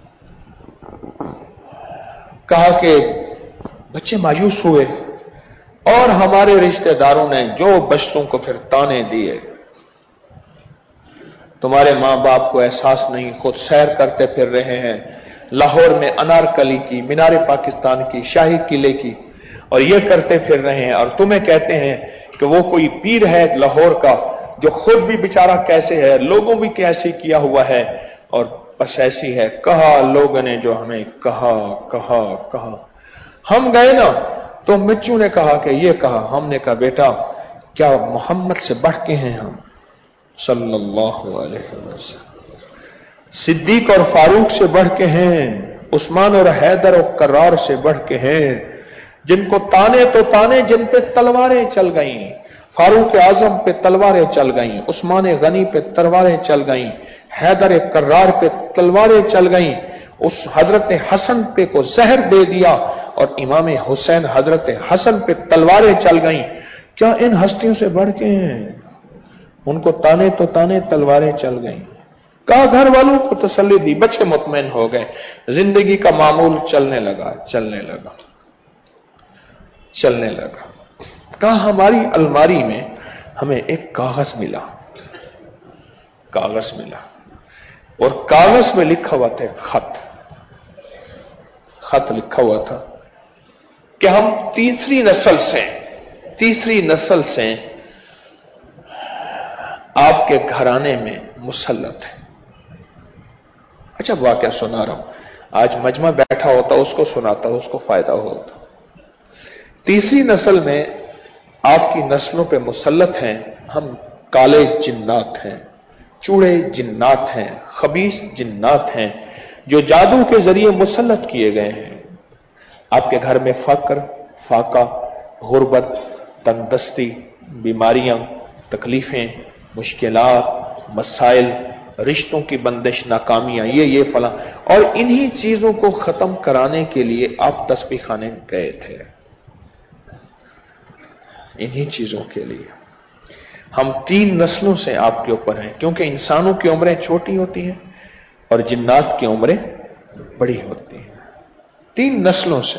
کہا کہ بچے مایوس ہوئے، اور ہمارے رشتہ داروں نے جو بچوں کو پھر تانے دیے، تمہارے ماں باپ کو احساس نہیں، خود سیر کرتے پھر رہے ہیں لاہور میں انارکلی کی، مینار پاکستان کی، شاہی قلعے کی، اور یہ کرتے پھر رہے ہیں، اور تمہیں کہتے ہیں کہ وہ کوئی پیر ہے لاہور کا جو خود بھی بیچارہ کیسے ہے، لوگوں بھی کیسے کیا ہوا ہے، اور بس ایسی ہے۔ کہا لوگوں نے جو ہمیں کہا کہا کہا، ہم گئے نا تو مچو نے کہا کہ یہ کہا، ہم نے کہا بیٹا کیا محمد سے بڑھ کے ہیں ہم صلی اللہ علیہ وسلم، صدیق اور فاروق سے بڑھ کے ہیں، عثمان اور حیدر اور کرار سے بڑھ کے ہیں، جن کو تانے تو تانے، جن پہ تلواریں چل گئیں، فاروق اعظم پہ تلواریں چل گئیں، عثمان غنی پہ تلواریں چل گئیں، حیدر کرار پہ تلواریں چل گئیں، اس حضرت حسن پہ کو زہر دے دیا، اور امام حسین حضرت حسن پہ تلواریں چل گئیں، کیا ان ہستیوں سے بڑھ کے ہیں؟ ان کو تانے تو تانے، تلواریں چل گئیں۔ کہا گھر والوں کو تسلی دی، بچے مطمئن ہو گئے، زندگی کا معمول چلنے لگا چلنے لگا چلنے لگا کہا ہماری الماری میں ہمیں ایک کاغذ ملا کاغذ ملا اور کاغذ میں لکھا ہوا تھا خط خط لکھا ہوا تھا کہ ہم تیسری نسل سے تیسری نسل سے آپ کے گھرانے میں مسلط ہے۔ اچھا واقعہ سنا رہا ہوں، آج مجمع بیٹھا ہوتا اس کو سناتا، اس کو فائدہ ہوتا۔ تیسری نسل میں آپ کی نسلوں پہ مسلط ہیں ہم کالے جنات ہیں، چوڑے جنات ہیں، خبیث جنات ہیں، جو جادو کے ذریعے مسلط کیے گئے ہیں۔ آپ کے گھر میں فقر، فاقہ، غربت، تندرستی، بیماریاں، تکلیفیں، مشکلات، مسائل، رشتوں کی بندش، ناکامیاں، یہ یہ فلاں، اور انہی چیزوں کو ختم کرانے کے لیے آپ تسبیح خانے گئے تھے، انہی چیزوں کے لیے۔ ہم تین نسلوں سے آپ کے اوپر ہیں، کیونکہ انسانوں کی عمریں چھوٹی ہوتی ہیں اور جنات کی عمریں بڑی ہوتی ہیں، تین نسلوں سے۔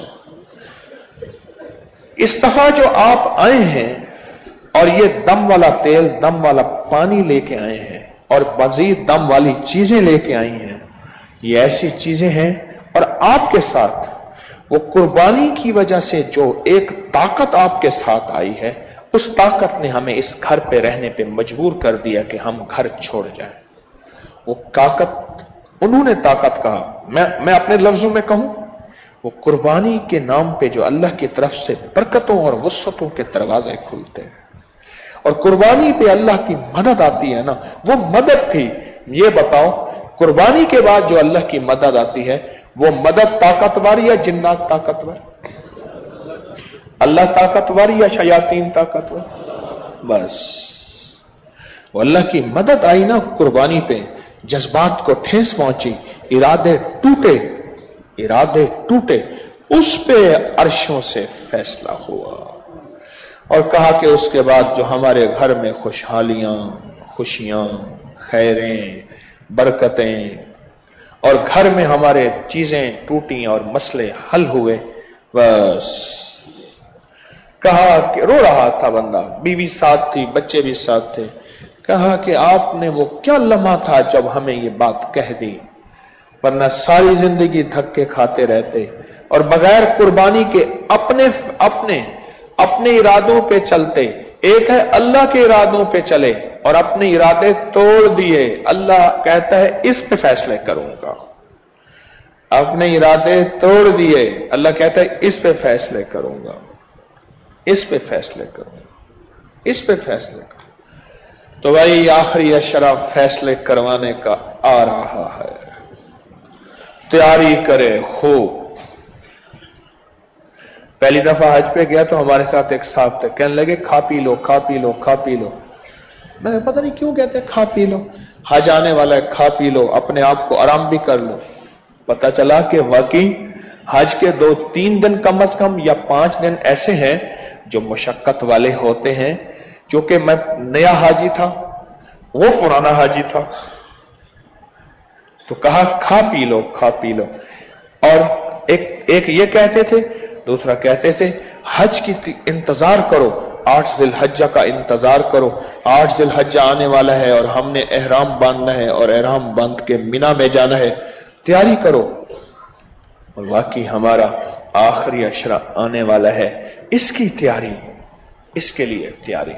اس دفعہ جو آپ آئے ہیں اور یہ دم والا تیل، دم والا پانی لے کے آئے ہیں، اور مزید دم والی چیزیں لے کے آئی ہیں، یہ ایسی چیزیں ہیں، اور آپ کے ساتھ وہ قربانی کی وجہ سے جو ایک طاقت آپ کے ساتھ آئی ہے، اس طاقت نے ہمیں اس گھر پہ رہنے پہ مجبور کر دیا کہ ہم گھر چھوڑ جائیں۔ وہ طاقت، انہوں نے طاقت کہا، میں میں اپنے لفظوں میں کہوں، وہ قربانی کے نام پہ جو اللہ کی طرف سے برکتوں اور وسعتوں کے دروازے کھلتے ہیں، اور قربانی پہ اللہ کی مدد آتی ہے نا، وہ مدد تھی۔ یہ بتاؤ قربانی کے بعد جو اللہ کی مدد آتی ہے، وہ مدد طاقتور یا جنات طاقتور؟ اللہ طاقتور یا شیاطین طاقتور؟ بس وہ اللہ کی مدد آئی نا قربانی پہ، جذبات کو ٹھیس پہنچی، ارادے ٹوٹے ارادے ٹوٹے اس پہ عرشوں سے فیصلہ ہوا، اور کہا کہ اس کے بعد جو ہمارے گھر میں خوشحالیاں، خوشیاں، خیریں، برکتیں، اور گھر میں ہمارے چیزیں ٹوٹیں اور مسئلے حل ہوئے، بس کہا کہ رو رہا تھا بندہ، بیوی ساتھ تھی، بچے بھی ساتھ تھے، کہا کہ آپ نے وہ کیا لمحہ تھا جب ہمیں یہ بات کہہ دی، ورنہ ساری زندگی دھکے کھاتے رہتے اور بغیر قربانی کے اپنے اپنے اپنے ارادوں پہ چلتے۔ ایک ہے اللہ کے ارادوں پہ چلے اور اپنے ارادے توڑ دیے، اللہ کہتا ہے اس پہ فیصلے کروں گا، اپنے ارادے توڑ دیے، اللہ کہتا ہے اس پہ فیصلے کروں گا، اس پہ فیصلے کروں گا، اس پہ فیصلے کروں گا۔ تو بھائی آخری اشراف فیصلے کروانے کا آ رہا ہے، تیاری کرے خوب۔ پہلی دفعہ حج پہ گیا تو ہمارے ساتھ ایک صاحب تھے، کہنے لگے کھا پی لو کھا پی لو کھا پی لو. میں نے پتہ نہیں کیوں کہتے ہیں کھا پی لو، حج آنے والا ہے، کھا پی لو، اپنے آپ کو آرام بھی کر لو. پتہ چلا کہ واقعی حج کے دو تین دن کم از کم یا پانچ دن ایسے ہیں جو مشقت والے ہوتے ہیں. چونکہ میں نیا حاجی تھا، وہ پرانا حاجی تھا، تو کہا کھا پی لو کھا پی لو. اور ایک ایک یہ کہتے تھے، دوسرا کہتے تھے حج کی انتظار کرو، آٹھ ذی الحجہ کا انتظار کرو، آٹھ ذی الحجہ آنے والا ہے اور ہم نے احرام باندھنا ہے اور احرام باندھ کے مینا میں جانا ہے، تیاری کرو. اور واقعی ہمارا آخری عشرہ آنے والا ہے، اس کی تیاری، اس کے لیے تیاری،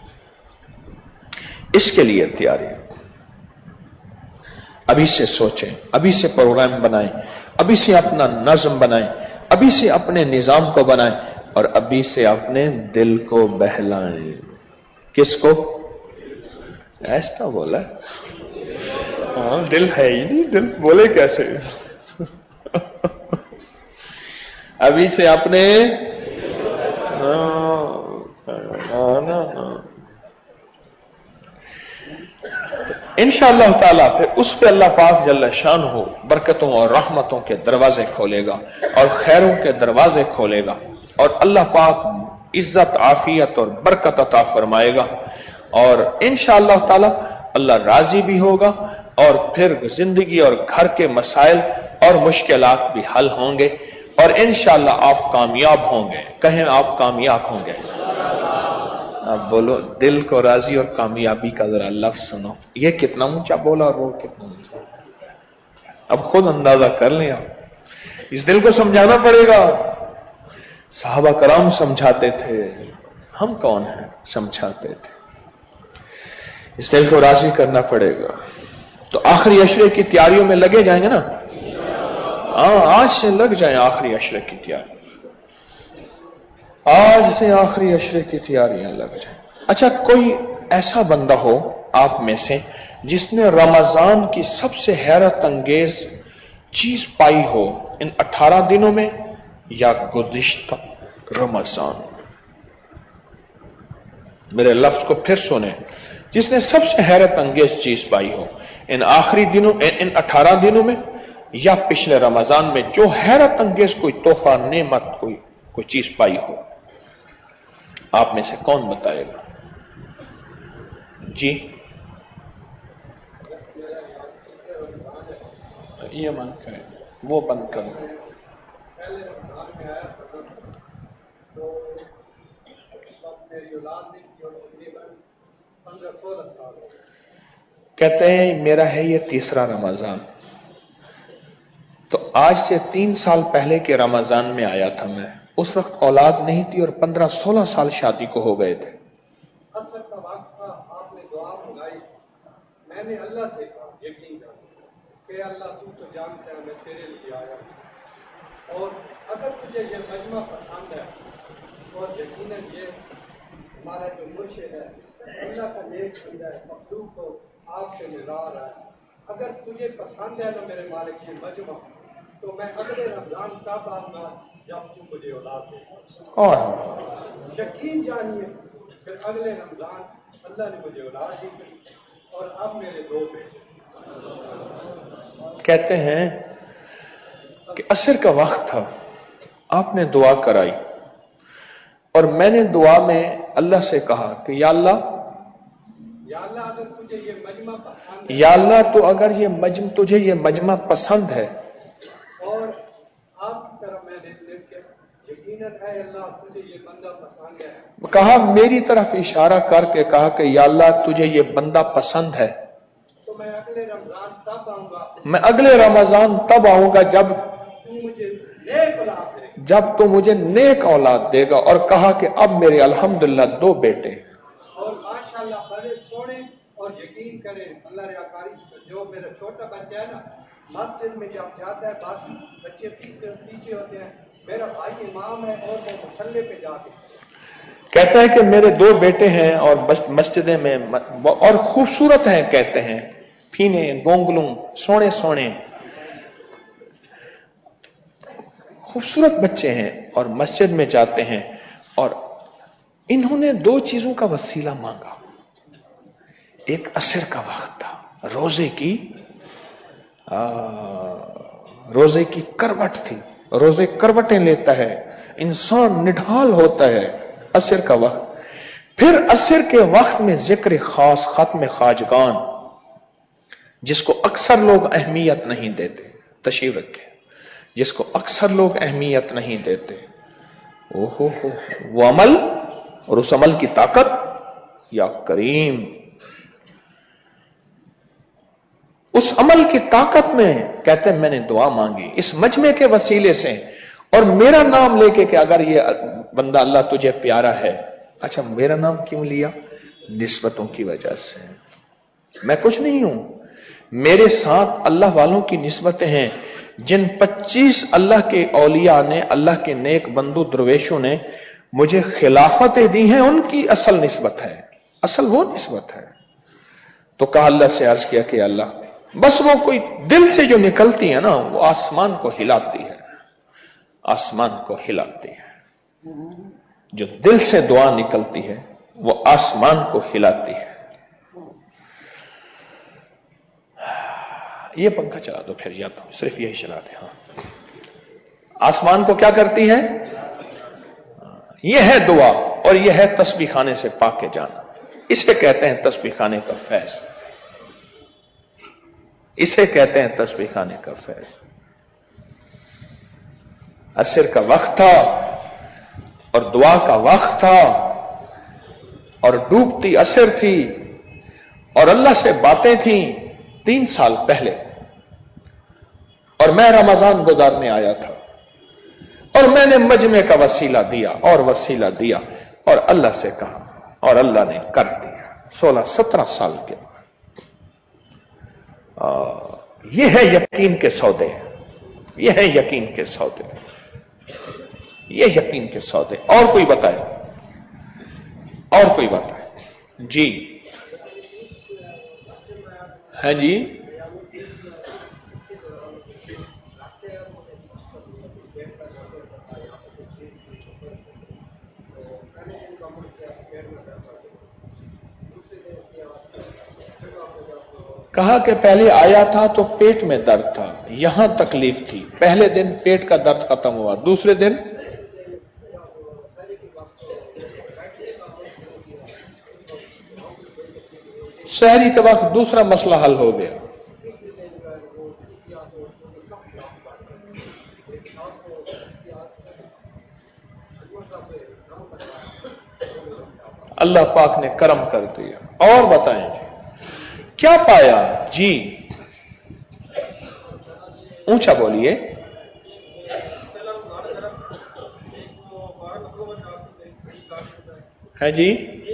اس کے لیے تیاری. ابھی سے سوچیں، ابھی سے پروگرام بنائیں، ابھی سے اپنا نظم بنائیں، ابھی سے اپنے نظام کو بنائیں اور ابھی سے اپنے دل کو بہلائیں. کس کو؟ ایسا بولا ہاں دل ہے ہی نہیں، دل بولے کیسے؟ ابھی سے اپنے انشاءاللہ تعالیٰ پھر اس پہ اللہ پاک جل شان ہو برکتوں اور رحمتوں کے دروازے کھولے گا اور خیروں کے دروازے کھولے گا اور اللہ پاک عزت عافیت اور برکت عطا فرمائے گا اور انشاءاللہ تعالیٰ اللہ راضی بھی ہوگا اور پھر زندگی اور گھر کے مسائل اور مشکلات بھی حل ہوں گے اور انشاءاللہ آپ کامیاب ہوں گے. کہیں آپ کامیاب ہوں گے. اب بولو دل کو راضی اور کامیابی کا ذرا لفظ سنو، یہ کتنا اونچا بولا اور وہ کتنا اونچا. اب خود اندازہ کر لیں، آپ اس دل کو سمجھانا پڑے گا. صحابہ کرام سمجھاتے تھے، ہم کون ہیں؟ سمجھاتے تھے. اس دل کو راضی کرنا پڑے گا. تو آخری عشرے کی تیاریوں میں لگے جائیں گے نا؟ ہاں آج سے لگ جائیں آخری عشرے کی تیاری، آج سے آخری عشرے کی تیاریاں لگ جائیں. اچھا کوئی ایسا بندہ ہو آپ میں سے جس نے رمضان کی سب سے حیرت انگیز چیز پائی ہو ان اٹھارہ دنوں میں یا گزشتہ رمضان؟ میرے لفظ کو پھر سنیں، جس نے سب سے حیرت انگیز چیز پائی ہو ان آخری دنوں ان اٹھارہ دنوں میں یا پچھلے رمضان میں، جو حیرت انگیز کوئی تحفہ نعمت کوئی کوئی چیز پائی ہو، آپ میں سے کون بتائے گا؟ جی یہ بند کریں، وہ بند کریں. کہتے ہیں میرا ہے یہ تیسرا رمضان، تو آج سے تین سال پہلے کے رمضان میں آیا تھا میں، اس وقت اولاد نہیں تھی اور پندرہ سولہ سال شادی کو ہو گئے تھے. عصر کا وقت تھا، آپ نے دعا منگائی، میں نے اللہ سے کہا یقین کر کہ اللہ تو تو جانتا ہے میں تیرے لیے آیا ہوں، اور اگر تجھے یہ مجمع پسند ہے اور یقیناً یہ ہمارا جو مرشد ہے اللہ کا نیک بندہ ہے، مخلوق کو آپ سے ملا رہا ہے، اگر تجھے پسند ہے نا میرے مالک یہ مجمع، تو میں اگلے رمضان تب آؤں گا جب تو مجھے اولاد دے گا. یقین جانیے پھر اگلے رمضان اللہ نے مجھے اولاد دی اور اب میرے دو بیٹے. کہتے ہیں کہ عصر کا وقت تھا، آپ نے دعا کرائی اور میں نے دعا میں اللہ سے کہا کہ یا اللہ یا اللہ اگر تجھے یہ مجمع پسند ہے، یا اللہ تو اگر یہ مجمع تجھے یہ مجمع پسند ہے اور آپ کی طرف میں نے دیکھ کے یقیناً اے اللہ تجھے یہ بندہ پسند ہے، کہا میری طرف اشارہ کر کے کہا کہ یا اللہ تجھے یہ بندہ پسند ہے، تو میں اگلے رمضان تب آؤں گا میں اگلے رمضان تب آؤں گا جب تو مجھے نیک اولاد دے گا، جب تو مجھے نیک اولاد دے گا. اور کہا کہ اب میرے الحمدللہ دو بیٹے. اور ماشاءاللہ بڑے سونے، اور یقین کریں اللہ ریاکاری جو میرا چھوٹا بچہ ہے نا مسجد میں جب جاتا ہے باقی بچے پیچھے ہوتے ہیں، میرا بھائی امام ہے اور وہ مصلے پہ جاتے ہیں. کہتا ہے کہ میرے دو بیٹے ہیں اور مسجدیں میں اور خوبصورت ہیں، کہتے ہیں پھینے گونگلوں سونے سونے خوبصورت بچے ہیں اور مسجد میں جاتے ہیں، اور انہوں نے دو چیزوں کا وسیلہ مانگا. ایک عصر کا وقت تھا، روزے کی آ, روزے کی کروٹ تھی، روزے کروٹیں لیتا ہے، انسان نڈھال ہوتا ہے. عصر کا وقت. پھر عصر کے وقت میں ذکر خاص، ختم خواجگان، جس کو اکثر لوگ اہمیت نہیں دیتے. تشریف رکھے. جس کو اکثر لوگ اہمیت نہیں دیتے. اوہو ہو وہ عمل اور اس عمل کی طاقت، یا کریم، اس عمل کی طاقت میں کہتے ہیں میں نے دعا مانگی اس مجمع کے وسیلے سے، اور میرا نام لے کے کہ اگر یہ بندہ اللہ تجھے پیارا ہے. اچھا میرا نام کیوں لیا؟ نسبتوں کی وجہ سے. میں کچھ نہیں ہوں، میرے ساتھ اللہ والوں کی نسبتیں ہیں. جن پچیس اللہ کے اولیاء نے، اللہ کے نیک بندو درویشوں نے مجھے خلافتیں دی ہیں، ان کی اصل نسبت ہے، اصل وہ نسبت ہے. تو کہا اللہ سے عرض کیا کہ اللہ بس وہ کوئی دل سے جو نکلتی ہے نا، وہ آسمان کو ہلاتی ہے، آسمان کو ہلاتی ہے. جو دل سے دعا نکلتی ہے وہ آسمان کو ہلاتی ہے. یہ پنکھا چلا دو پھر، یا تو صرف یہی چلا دے. ہاں، آسمان کو کیا کرتی ہے؟ یہ ہے دعا، اور یہ ہے تسبیح خانے سے پاک کے جانا. اسے کہتے ہیں تسبیح خانے کا فیض، اسے کہتے ہیں تسبیح خانے کا فیض. عصر کا وقت تھا اور دعا کا وقت تھا، اور ڈوبتی عصر تھی، اور اللہ سے باتیں تھیں تین سال پہلے، اور میں رمضان گزارنے آیا تھا، اور میں نے مجمع کا وسیلہ دیا اور وسیلہ دیا اور اللہ سے کہا، اور اللہ نے کر دیا. سولہ سترہ سال کے بعد. یہ ہے یقین کے سودے، یہ ہے یقین کے سودے، یہ یقین کے سودے. اور کوئی بتائے، اور کوئی بتائے. جی ہے جی. کہا کہ پہلے آیا تھا تو پیٹ میں درد تھا، یہاں تکلیف تھی. پہلے دن پیٹ کا درد ختم ہوا، دوسرے دن سحری کے وقت دوسرا مسئلہ حل ہو گیا. اللہ پاک نے کرم کر دیا. اور بتائیں جی کیا پایا؟ جی اونچا بولیے. ہے جی.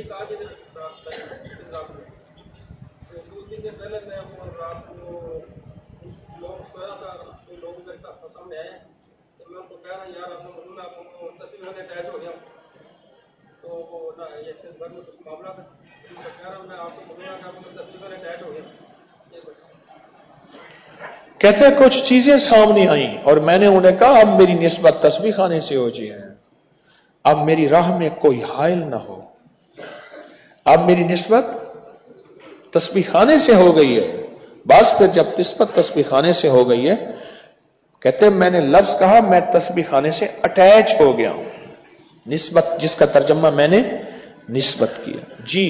کہتے کچھ چیزیں سامنے آئیں اور میں نے انہیں کہا اب میری نسبت تسبیح خانے سے ہو جی ہے، اب میری راہ میں کوئی حائل نہ ہو، اب میری نسبت تسبیح خانے سے ہو گئی ہے. بس پھر جب نسبت تسبیح خانے سے ہو گئی ہے، کہتے میں نے لفظ کہا میں تسبیح خانے سے اٹیچ ہو گیا ہوں. نسبت جس کا ترجمہ میں نے نسبت کیا. جی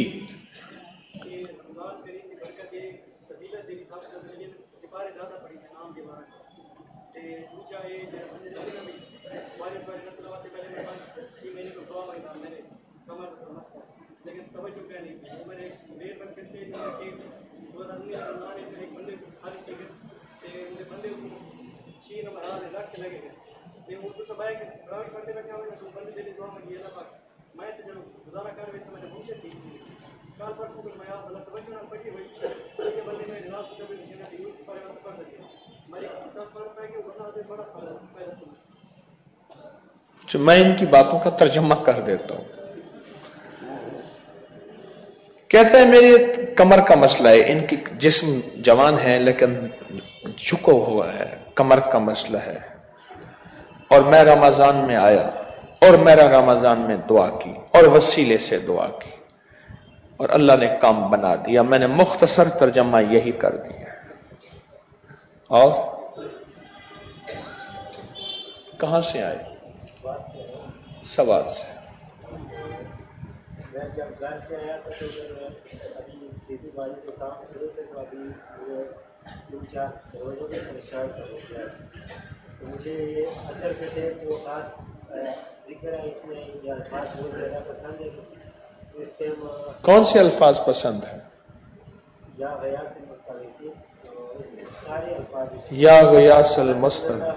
میں ان کی باتوں کا ترجمہ کر دیتا ہوں. کہتے ہیں میری کمر کا مسئلہ ہے، ان کی جسم جوان ہے لیکن جھکا ہوا ہے، کمر کا مسئلہ ہے، اور میں رمضان میں آیا اور میرا رمضان میں دعا کی اور وسیلے سے دعا کی اور اللہ نے کام بنا دیا. میں نے مختصر ترجمہ یہی کر دیا. اور کہاں سے آئے؟ سوات سے. میں جب گھر سے آیا تھا تو ابھی کھیتی باڑی کے کام شروع تھے تو ابھی مجھے تین چار روزوں میں پریشان ہو گیا. تو مجھے یہ اثر کے تھے جو خاص ذکر ہے اس میں یہ الفاظ بہت زیادہ پسند ہے. اس ٹائم کون سے الفاظ پسند ہیں؟ یا غیاث المستغیثین سارے الفاظ یا غیاث المستغیثین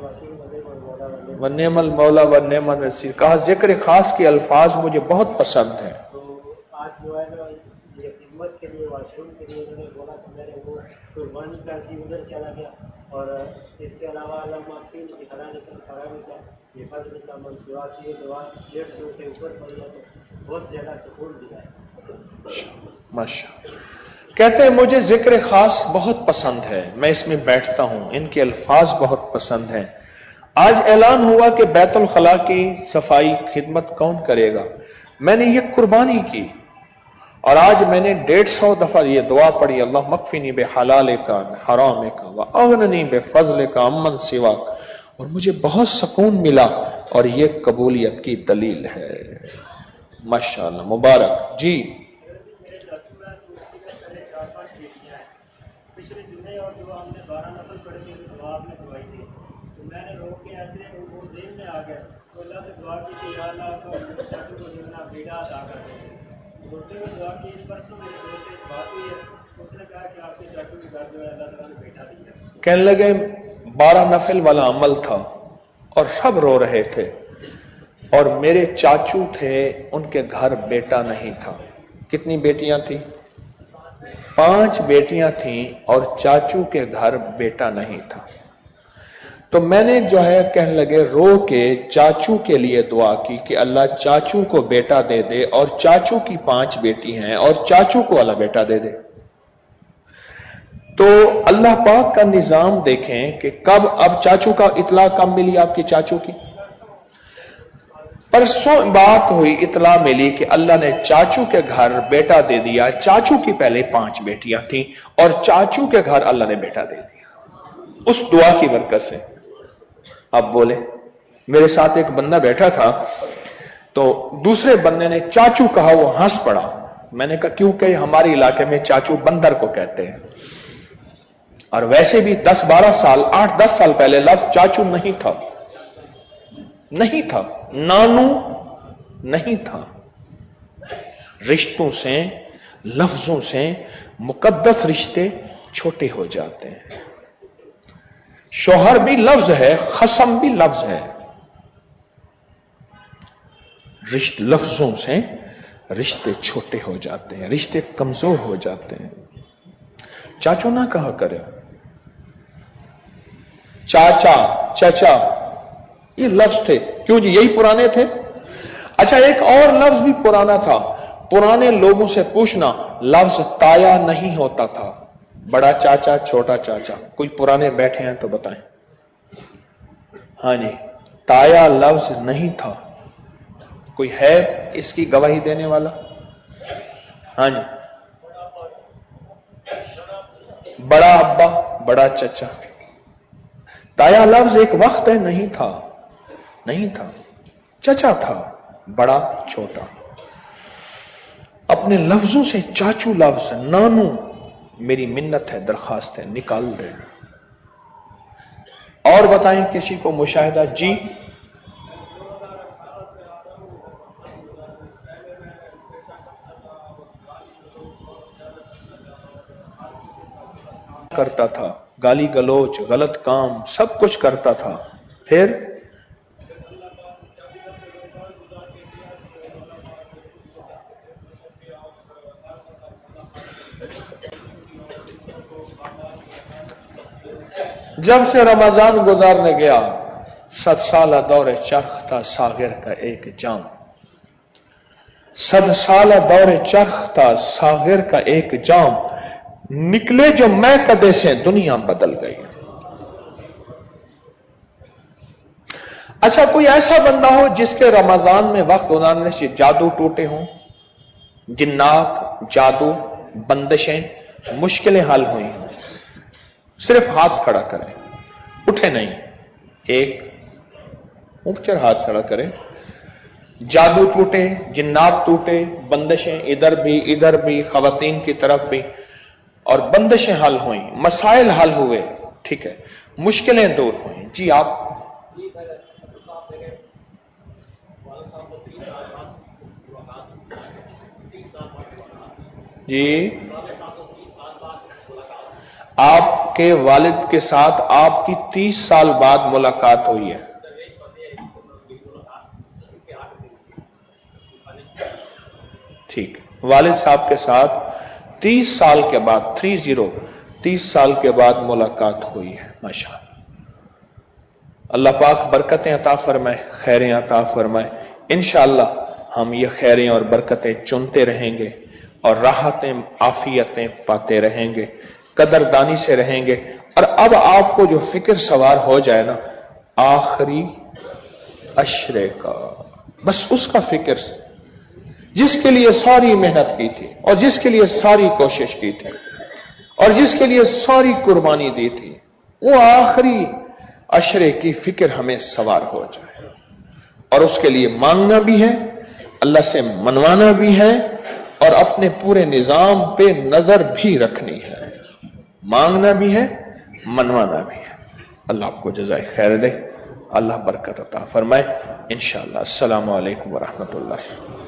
ونعم المولا ونعم النصیر. کہا ذکر خاص کے الفاظ مجھے بہت پسند ہیں. تو آج جو ہے نا یہ خدمت کے لیے واش روم کے لیے انہوں نے بولا تو میں نے وہ قربانی کر دی, ادھر چلا گیا. اور اس کے علاوہ علامہ تین کی خرانی کا خرانی کا یہ فضل کا منصوبہ کی دعا ڈیڑھ سو سے اوپر پڑی ہے تو بہت زیادہ سکون دیا ہے. ماشاء. کہتے ہیں مجھے ذکر خاص بہت پسند ہے, میں اس میں بیٹھتا ہوں, ان کے الفاظ بہت پسند ہیں. آج اعلان ہوا کہ بیت الخلاء کی صفائی خدمت کون کرے گا. میں نے یہ قربانی کی اور آج میں نے ڈیڑھ سو دفعہ یہ دعا پڑھی, اللہ مکفینی بے حلال کا حرام کا واغننی بے فضل کا امن سوا, اور مجھے بہت سکون ملا اور یہ قبولیت کی دلیل ہے. ماشاءاللہ مبارک. جی پچھلے جمعے اور جو ہم نے بارہ نفل پڑھ کے دعا آپ نے دعائی تھی تو میں نے روک کے ایسے وہ ذہن میں آ گیا تو اللہ سے دعا کی کہ یا اللہ کو چاچو کو جو ہے نا بیٹا عطا کر دیں. روتے ہوئے دعا کی. پرسوں میرے دوست سے بات ہوئی ہے تو اس نے کہا کہ آپ کے چاچو کے گھر جو ہے اللہ تعالیٰ نے بیٹا دیا. کہنے لگے بارہ نفل والا عمل تھا اور سب رو رہے تھے اور میرے چاچو تھے, ان کے گھر بیٹا نہیں تھا. کتنی بیٹیاں تھیں؟ پانچ بیٹیاں تھیں اور چاچو کے گھر بیٹا نہیں تھا. تو میں نے جو ہے کہنے لگے رو کے چاچو کے لیے دعا کی کہ اللہ چاچو کو بیٹا دے دے, اور چاچو کی پانچ بیٹی ہیں اور چاچو کو اللہ بیٹا دے دے. تو اللہ پاک کا نظام دیکھیں کہ کب اب چاچو کا اطلاع کب ملی آپ کی چاچو کی؟ پرسوں بات ہوئی, اطلاع ملی کہ اللہ نے چاچو کے گھر بیٹا دے دیا. چاچو کی پہلے پانچ بیٹیاں تھیں اور چاچو کے گھر اللہ نے بیٹا دے دیا اس دعا کی برکت سے. اب بولے, میرے ساتھ ایک بندہ بیٹھا تھا تو دوسرے بندے نے چاچو کہا, وہ ہنس پڑا. میں نے کہا کیوں؟ کہ ہمارے علاقے میں چاچو بندر کو کہتے ہیں, اور ویسے بھی دس بارہ سال آٹھ دس سال پہلے لفظ چاچو نہیں تھا, نہیں تھا, نانو نہیں تھا. رشتوں سے, لفظوں سے مقدس رشتے چھوٹے ہو جاتے ہیں. شوہر بھی لفظ ہے, خصم بھی لفظ ہے. رشت لفظوں سے رشتے چھوٹے ہو جاتے ہیں, رشتے کمزور ہو جاتے ہیں. چاچو نہ کہا کرے, چاچا چچا یہ لفظ تھے. کیوں جی؟ یہی پرانے تھے. اچھا ایک اور لفظ بھی پرانا تھا. پرانے لوگوں سے پوچھنا, لفظ تایا نہیں ہوتا تھا. بڑا چاچا, چھوٹا چاچا. کوئی پرانے بیٹھے ہیں تو بتائیں. ہاں جی, تایا لفظ نہیں تھا. کوئی ہے اس کی گواہی دینے والا؟ ہاں جی, بڑا ابا, بڑا چچا. تایا لفظ ایک وقت ہے نہیں تھا, نہیں تھا. چچا تھا, بڑا, چھوٹا. اپنے لفظوں سے چاچو لفظ, نانو, میری منت ہے, درخواست ہے, نکال دیں. اور بتائیں کسی کو مشاہدہ. جی کرتا تھا, گالی گلوچ, غلط کام, سب کچھ کرتا تھا. پھر جب سے رمضان گزارنے گیا, صد سالہ دور چرخ تھا ساغر کا ایک جام. صد سالہ دور چرخ تھا ساغر کا ایک جام. نکلے جو میں کدے سے دنیا بدل گئی. اچھا کوئی ایسا بندہ ہو جس کے رمضان میں وقت گزارنے سے جادو ٹوٹے ہوں، جنات، جادو، بندشیں، مشکلیں حل ہوئی ہوں، صرف ہاتھ کھڑا کریں، اٹھے نہیں، ایک اونچر ہاتھ کھڑا کریں، جادو ٹوٹے، جنات ٹوٹے، بندشیں ادھر بھی ادھر بھی، خواتین کی طرف بھی، اور بندشیں حل ہوئیں، مسائل حل ہوئے، ٹھیک ہے، مشکلیں دور ہوئیں. جی آپ جی آپ کے والد کے ساتھ آپ کی تیس سال بعد ملاقات ہوئی ہے. ٹھیک، والد صاحب کے ساتھ تیس سال کے بعد، تھری زیرو تیس سال کے بعد ملاقات ہوئی ہے. ماشاء اللہ، اللہ پاک برکتیں عطا فرمائے، خیریں عطا فرمائے. انشاءاللہ ہم یہ خیریں اور برکتیں چنتے رہیں گے اور راحتیں عافیتیں پاتے رہیں گے، قدردانی سے رہیں گے. اور اب آپ کو جو فکر سوار ہو جائے نا آخری عشرے کا، بس اس کا فکر سے، جس کے لیے ساری محنت کی تھی اور جس کے لیے ساری کوشش کی تھی اور جس کے لیے ساری قربانی دی تھی، وہ آخری عشرے کی فکر ہمیں سوار ہو جائے. اور اس کے لیے مانگنا بھی ہے، اللہ سے منوانا بھی ہے، اور اپنے پورے نظام پہ نظر بھی رکھنی ہے. مانگنا بھی ہے، منوانا بھی ہے. اللہ آپ کو جزائے خیر دے، اللہ برکت عطا فرمائے. انشاءاللہ. السلام علیکم ورحمۃ اللہ.